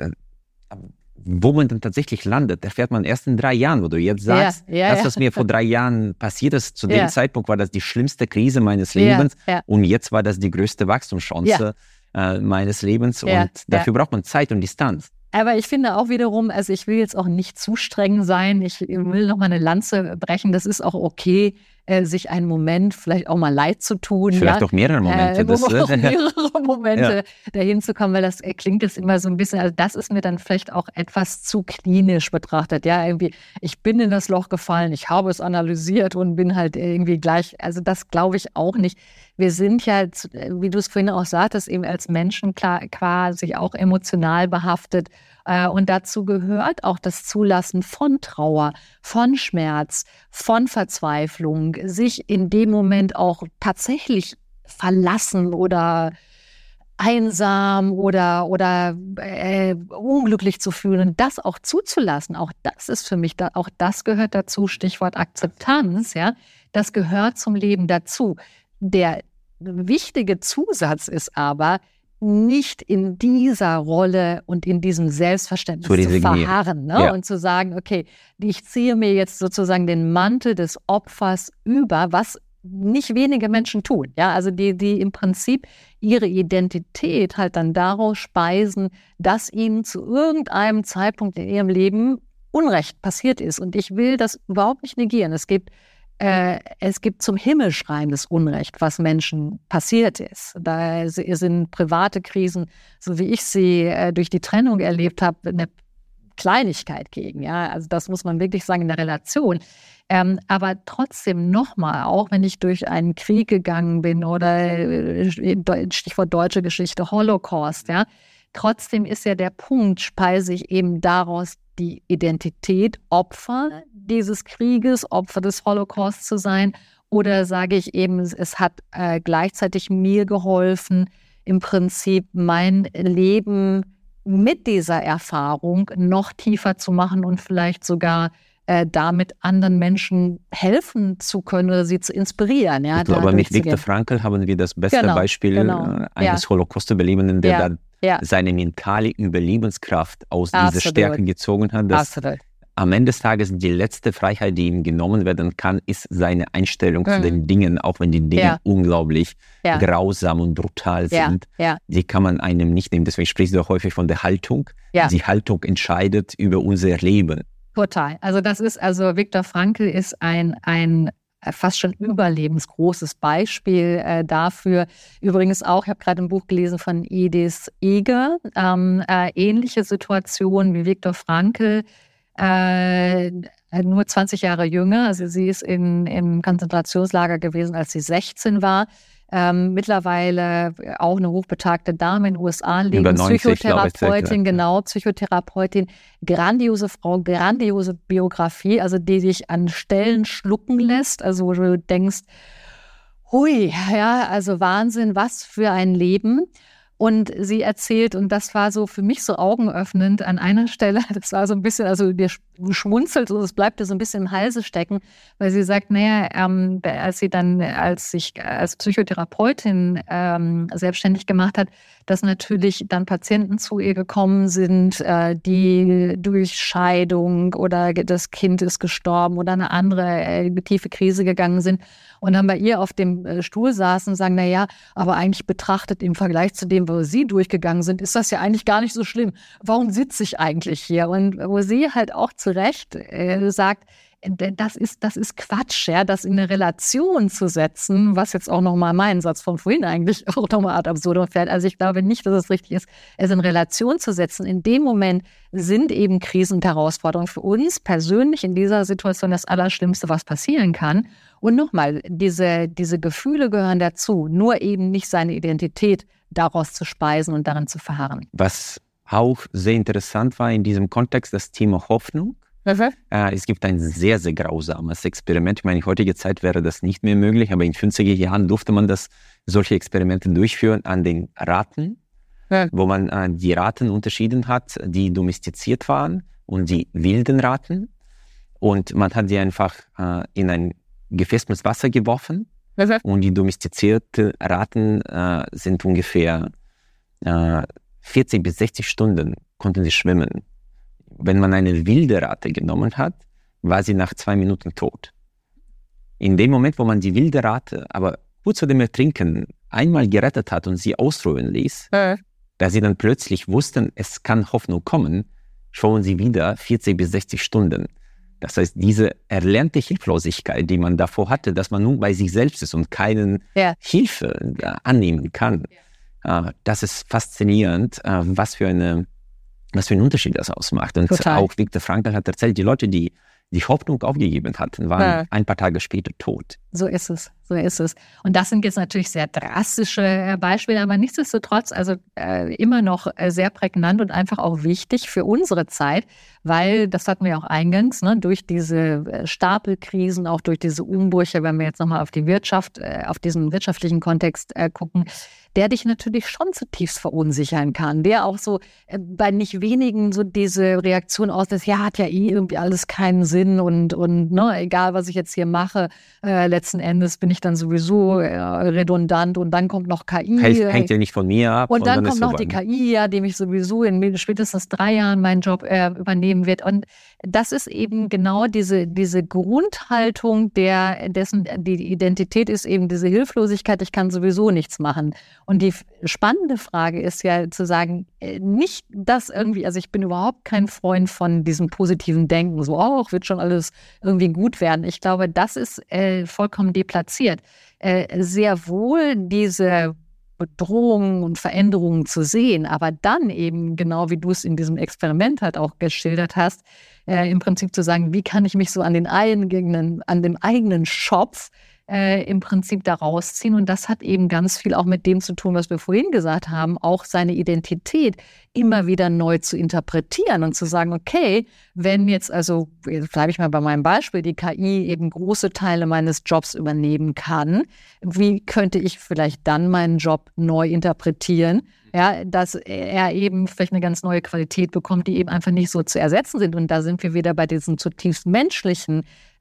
wo man dann tatsächlich landet, erfährt man erst in 3 Jahren, wo du jetzt sagst, was mir vor 3 Jahren passiert ist, zu dem Zeitpunkt war das die schlimmste Krise meines Lebens und jetzt war das die größte Wachstumschance meines Lebens und dafür braucht man Zeit und Distanz.
Aber ich finde auch wiederum, also ich will jetzt auch nicht zu streng sein, ich will noch mal eine Lanze brechen, das ist auch okay, sich einen Moment vielleicht auch mal leid zu tun.
Vielleicht auch mehrere Momente.
Mehrere Momente dahin zu kommen, weil das klingt jetzt immer so ein bisschen, also das ist mir dann vielleicht auch etwas zu klinisch betrachtet. Ja, irgendwie, ich bin in das Loch gefallen, ich habe es analysiert und bin halt irgendwie gleich, also das glaube ich auch nicht. Wir sind ja, wie du es vorhin auch sagtest, eben als Menschen quasi auch emotional behaftet. Und dazu gehört auch das Zulassen von Trauer, von Schmerz, von Verzweiflung, sich in dem Moment auch tatsächlich verlassen oder einsam oder unglücklich zu fühlen, das auch zuzulassen. Auch das ist für mich, auch das gehört dazu, Stichwort Akzeptanz, ja, das gehört zum Leben dazu. Der wichtige Zusatz ist aber, nicht in dieser Rolle und in diesem Selbstverständnis zu verharren, ne? Und zu sagen, okay, ich ziehe mir jetzt sozusagen den Mantel des Opfers über, was nicht wenige Menschen tun. Ja? Also die im Prinzip ihre Identität halt dann daraus speisen, dass ihnen zu irgendeinem Zeitpunkt in ihrem Leben Unrecht passiert ist. Und ich will das überhaupt nicht negieren. Es gibt zum Himmel schreiendes Unrecht, was Menschen passiert ist. Da sind private Krisen, so wie ich sie durch die Trennung erlebt habe, eine Kleinigkeit gegen. Ja? Also das muss man wirklich sagen in der Relation. Aber trotzdem nochmal, auch wenn ich durch einen Krieg gegangen bin oder Stichwort deutsche Geschichte, Holocaust, ja, trotzdem ist ja der Punkt, speise ich eben daraus die Identität, Opfer dieses Krieges, Opfer des Holocaust zu sein, oder sage ich eben, es hat gleichzeitig mir geholfen, im Prinzip mein Leben mit dieser Erfahrung noch tiefer zu machen und vielleicht sogar damit anderen Menschen helfen zu können oder sie zu inspirieren. Ja,
ich glaube, mit Viktor Frankl haben wir das beste Beispiel eines Holocaust-Überlebenden, der da seine mentale Überlebenskraft aus dieser Stärke gezogen hat. Am Ende des Tages die letzte Freiheit, die ihm genommen werden kann, ist seine Einstellung zu den Dingen, auch wenn die Dinge unglaublich grausam und brutal sind. Die kann man einem nicht nehmen. Deswegen sprichst du auch häufig von der Haltung. Die Haltung entscheidet über unser Leben.
Total. Also Viktor Frankl ist ein fast schon überlebensgroßes Beispiel dafür. Übrigens auch, ich habe gerade ein Buch gelesen von Edith Eger, ähnliche Situation wie Viktor Frankl, nur 20 Jahre jünger. Also sie ist im Konzentrationslager gewesen, als sie 16 war. Mittlerweile auch eine hochbetagte Dame in den USA, Psychotherapeutin, Psychotherapeutin, grandiose Frau, grandiose Biografie, also die dich an Stellen schlucken lässt, also wo du denkst, hui, ja, also Wahnsinn, was für ein Leben. Und sie erzählt, und das war so für mich so augenöffnend an einer Stelle, das war so ein bisschen, also du schmunzelst und es bleibt dir so ein bisschen im Halse stecken, weil sie sagt, als sie dann sich als Psychotherapeutin selbstständig gemacht hat, dass natürlich dann Patienten zu ihr gekommen sind, die durch Scheidung oder das Kind ist gestorben oder eine andere tiefe Krise gegangen sind und dann bei ihr auf dem Stuhl saßen und sagen, aber eigentlich betrachtet im Vergleich zu dem, wo sie durchgegangen sind, ist das ja eigentlich gar nicht so schlimm. Warum sitze ich eigentlich hier? Und wo sie halt auch zu Recht sagt, das ist Quatsch, ja, das in eine Relation zu setzen, was jetzt auch nochmal meinen Satz von vorhin eigentlich auch nochmal ad absurdum fährt. Also ich glaube nicht, dass es richtig ist, es in Relation zu setzen. In dem Moment sind eben Krisen und Herausforderungen für uns persönlich in dieser Situation das Allerschlimmste, was passieren kann. Und nochmal, diese Gefühle gehören dazu, nur eben nicht seine Identität daraus zu speisen und darin zu verharren.
Was auch sehr interessant war in diesem Kontext, das Thema Hoffnung. Es gibt ein sehr, sehr grausames Experiment. Ich meine, in heutiger Zeit wäre das nicht mehr möglich, aber in 50er Jahren durfte man solche Experimente durchführen an den Ratten, wo man die Ratten unterschieden hat, die domestiziert waren und die wilden Ratten. Und man hat sie einfach in ein Gefäß mit Wasser geworfen. Und die domestizierten Ratten sind ungefähr 40 bis 60 Stunden konnten sie schwimmen. Wenn man eine wilde Ratte genommen hat, war sie nach 2 Minuten tot. In dem Moment, wo man die wilde Ratte aber kurz vor dem Ertrinken einmal gerettet hat und sie ausruhen ließ, da sie dann plötzlich wussten, es kann Hoffnung kommen, schwammen sie wieder 40 bis 60 Stunden. Das heißt, diese erlernte Hilflosigkeit, die man davor hatte, dass man nun bei sich selbst ist und keine Hilfe annehmen kann, das ist faszinierend, was für einen Unterschied das ausmacht. Und
Total.
Auch Viktor Frankl hat erzählt, die Leute, die die Hoffnung aufgegeben hatten, waren ein paar Tage später tot.
So ist es. Und das sind jetzt natürlich sehr drastische Beispiele, aber nichtsdestotrotz immer noch sehr prägnant und einfach auch wichtig für unsere Zeit, weil, das hatten wir auch eingangs, durch diese Stapelkrisen, auch durch diese Umbrüche, wenn wir jetzt nochmal auf die Wirtschaft, auf diesen wirtschaftlichen Kontext gucken, der dich natürlich schon zutiefst verunsichern kann, der auch so bei nicht wenigen so diese Reaktion auslässt, hat ja irgendwie alles keinen Sinn und egal, was ich jetzt hier mache, letzten Endes bin ich dann sowieso redundant und dann kommt noch KI.
Hängt ja nicht von mir ab.
Und dann kommt noch die KI, die mich sowieso in spätestens 3 Jahren meinen Job übernehmen wird. Und das ist eben genau diese Grundhaltung, die Identität ist eben diese Hilflosigkeit, ich kann sowieso nichts machen. Und die spannende Frage ist ja zu sagen, nicht das irgendwie, also ich bin überhaupt kein Freund von diesem positiven Denken, so, wird schon alles irgendwie gut werden. Ich glaube, das ist vollkommen deplatziert. Sehr wohl diese Bedrohungen und Veränderungen zu sehen, aber dann eben, genau wie du es in diesem Experiment halt auch geschildert hast, im Prinzip zu sagen, wie kann ich mich so an dem eigenen Schopf im Prinzip da rausziehen. Und das hat eben ganz viel auch mit dem zu tun, was wir vorhin gesagt haben, auch seine Identität immer wieder neu zu interpretieren und zu sagen, okay, wenn jetzt bleibe ich mal bei meinem Beispiel, die KI eben große Teile meines Jobs übernehmen kann, wie könnte ich vielleicht dann meinen Job neu interpretieren? Ja, dass er eben vielleicht eine ganz neue Qualität bekommt, die eben einfach nicht so zu ersetzen sind. Und da sind wir wieder bei diesen zutiefst menschlichen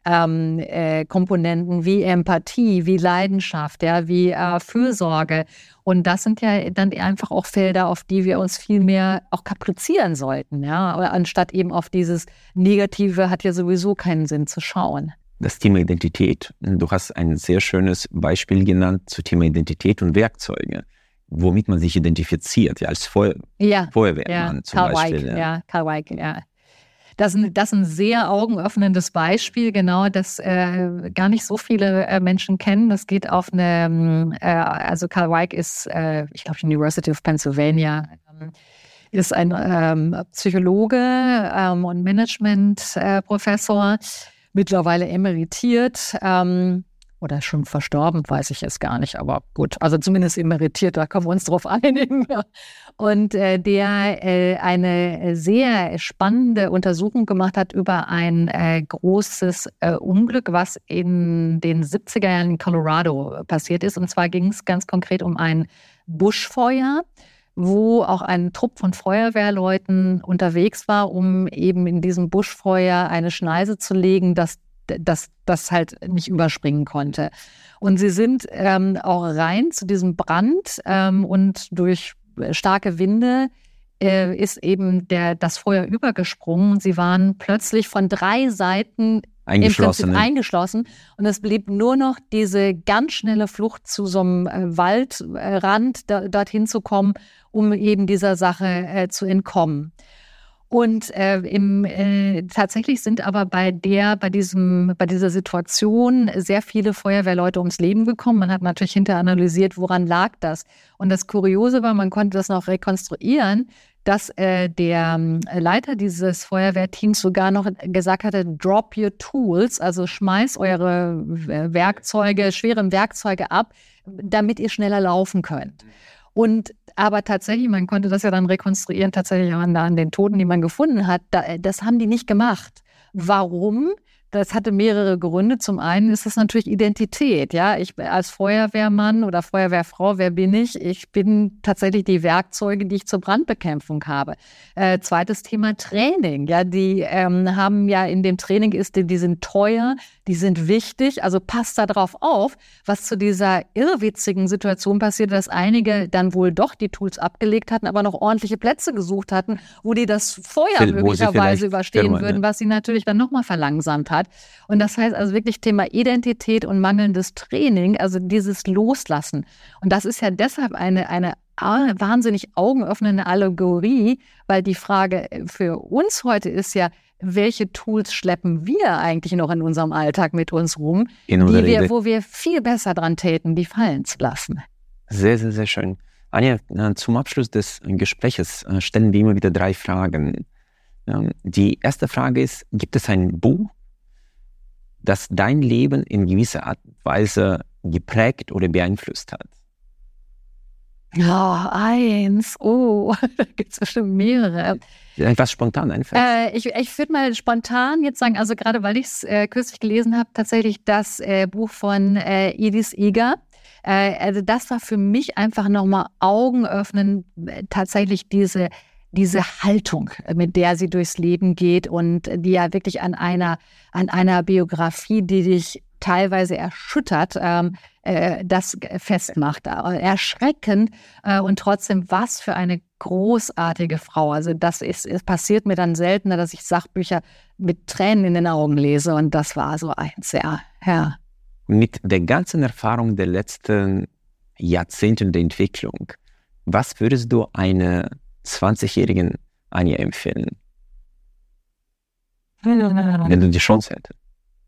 Komponenten wie Empathie, wie Leidenschaft, wie Fürsorge. Und das sind ja dann einfach auch Felder, auf die wir uns viel mehr auch kaprizieren sollten, anstatt eben auf dieses Negative hat ja sowieso keinen Sinn zu schauen.
Das Thema Identität. Du hast ein sehr schönes Beispiel genannt zu Thema Identität und Werkzeuge, womit man sich identifiziert, als Feuerwehrmann zum Beispiel.
Karl Weick, Das ist ein sehr augenöffnendes Beispiel, genau, das gar nicht so viele Menschen kennen. Das geht auf Karl Weick ist, ich glaube, University of Pennsylvania, ist ein Psychologe und Management-Professor, mittlerweile emeritiert oder schon verstorben, weiß ich jetzt gar nicht, aber gut, also zumindest emeritiert, da können wir uns drauf einigen. Und der eine sehr spannende Untersuchung gemacht hat über ein großes Unglück, was in den 70er Jahren in Colorado passiert ist. Und zwar ging es ganz konkret um ein Buschfeuer, wo auch ein Trupp von Feuerwehrleuten unterwegs war, um eben in diesem Buschfeuer eine Schneise zu legen, dass das halt nicht überspringen konnte. Und sie sind auch rein zu diesem Brand und durch starke Winde ist eben das Feuer übergesprungen und sie waren plötzlich von 3 Seiten eingeschlossen und es blieb nur noch diese ganz schnelle Flucht zu so einem Waldrand, dorthin zu kommen, um eben dieser Sache zu entkommen. Und tatsächlich sind aber bei dieser Situation sehr viele Feuerwehrleute ums Leben gekommen. Man hat natürlich hinterher analysiert, woran lag das. Und das Kuriose war, man konnte das noch rekonstruieren, dass der Leiter dieses Feuerwehrteams sogar noch gesagt hatte, drop your tools, also schmeiß eure Werkzeuge, schweren Werkzeuge ab, damit ihr schneller laufen könnt. Aber tatsächlich, man konnte das ja dann rekonstruieren, tatsächlich an den Toten, die man gefunden hat, das haben die nicht gemacht. Warum? Das hatte mehrere Gründe. Zum einen ist es natürlich Identität. Ja, ich als Feuerwehrmann oder Feuerwehrfrau, wer bin ich? Ich bin tatsächlich die Werkzeuge, die ich zur Brandbekämpfung habe. Zweites Thema Training. Ja, die haben ja in dem Training die sind teuer, die sind wichtig. Also passt da drauf auf, was zu dieser irrwitzigen Situation passiert, dass einige dann wohl doch die Tools abgelegt hatten, aber noch ordentliche Plätze gesucht hatten, wo die das Feuer möglicherweise überstehen würden, was sie natürlich dann nochmal verlangsamt hat. Und das heißt also wirklich Thema Identität und mangelndes Training, also dieses Loslassen. Und das ist ja deshalb eine wahnsinnig augenöffnende Allegorie, weil die Frage für uns heute ist ja, welche Tools schleppen wir eigentlich noch in unserem Alltag mit uns rum, wo wir viel besser dran täten, die fallen zu lassen.
Sehr, sehr, sehr schön. Anja, zum Abschluss des Gesprächs stellen wir immer wieder 3 Fragen. Die erste Frage ist, gibt es ein Buch, das dein Leben in gewisser Art und Weise geprägt oder beeinflusst hat?
Ja, eins. Oh, da gibt es bestimmt mehrere.
Etwas spontan einfach.
Ich würde mal spontan jetzt sagen, also gerade weil ich es kürzlich gelesen habe, tatsächlich das Buch von Edith Eger. Also das war für mich einfach nochmal Augen öffnen, tatsächlich diese Haltung, mit der sie durchs Leben geht und die ja wirklich an einer Biografie, die dich teilweise erschüttert, das festmacht. Erschreckend und trotzdem, was für eine großartige Frau. Also es passiert mir dann seltener, dass ich Sachbücher mit Tränen in den Augen lese und das war so eins, ja.
Mit der ganzen Erfahrung der letzten Jahrzehnte der Entwicklung, was würdest du einer 20-jährigen Anja empfehlen? Wenn du die Chance hättest.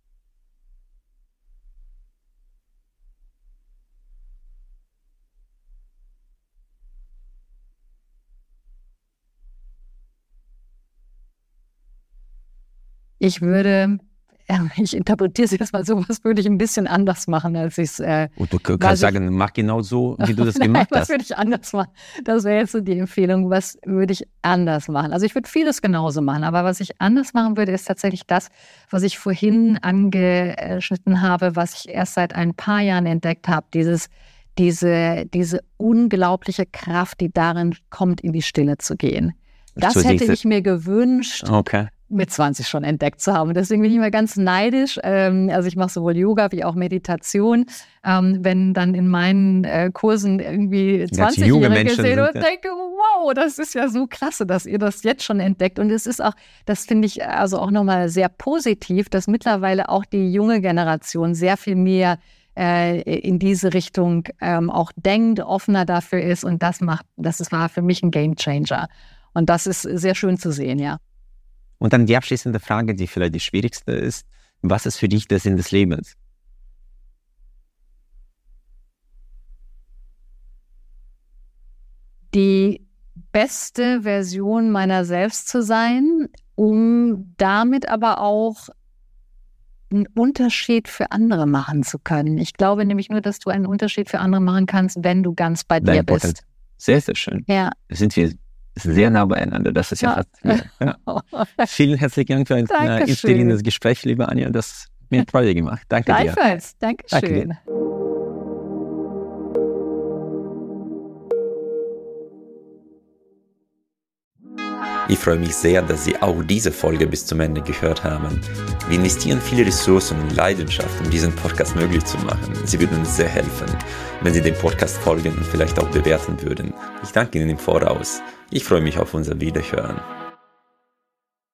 Ich interpretiere es jetzt mal so, was würde ich ein bisschen anders machen, als ich es...
Du kannst sagen, mach genau so, wie du das gemacht hast.
Was würde ich anders machen? Das wäre jetzt so die Empfehlung, was würde ich anders machen? Also ich würde vieles genauso machen, aber was ich anders machen würde, ist tatsächlich das, was ich vorhin angeschnitten habe, was ich erst seit ein paar Jahren entdeckt habe, diese unglaubliche Kraft, die darin kommt, in die Stille zu gehen. Das hätte ich mir gewünscht, mit 20 schon entdeckt zu haben. Deswegen bin ich immer ganz neidisch. Also ich mache sowohl Yoga wie auch Meditation. Wenn dann in meinen Kursen irgendwie 20-Jährige sehen und denke, wow, das ist ja so klasse, dass ihr das jetzt schon entdeckt. Und es ist auch, das finde ich also auch nochmal sehr positiv, dass mittlerweile auch die junge Generation sehr viel mehr in diese Richtung auch denkt, offener dafür ist. Und das war für mich ein Gamechanger. Und das ist sehr schön zu sehen, ja.
Und dann die abschließende Frage, die vielleicht die schwierigste ist. Was ist für dich der Sinn des Lebens?
Die beste Version meiner selbst zu sein, um damit aber auch einen Unterschied für andere machen zu können. Ich glaube nämlich nur, dass du einen Unterschied für andere machen kannst, wenn du ganz bei dir bist.
Sehr, sehr schön.
Ja.
Da sind wir sehr nah beieinander. Das ist ja fast. Ja. Vielen herzlichen Dank für ein inspirierendes Gespräch, liebe Anja. Das hat mir Freude gemacht. Danke dir.
Gleichfalls. Dankeschön.
Danke. Ich freue mich sehr, dass Sie auch diese Folge bis zum Ende gehört haben. Wir investieren viele Ressourcen und Leidenschaft, um diesen Podcast möglich zu machen. Sie würden uns sehr helfen, wenn Sie dem Podcast folgen und vielleicht auch bewerten würden. Ich danke Ihnen im Voraus. Ich freue mich auf unser Wiederhören.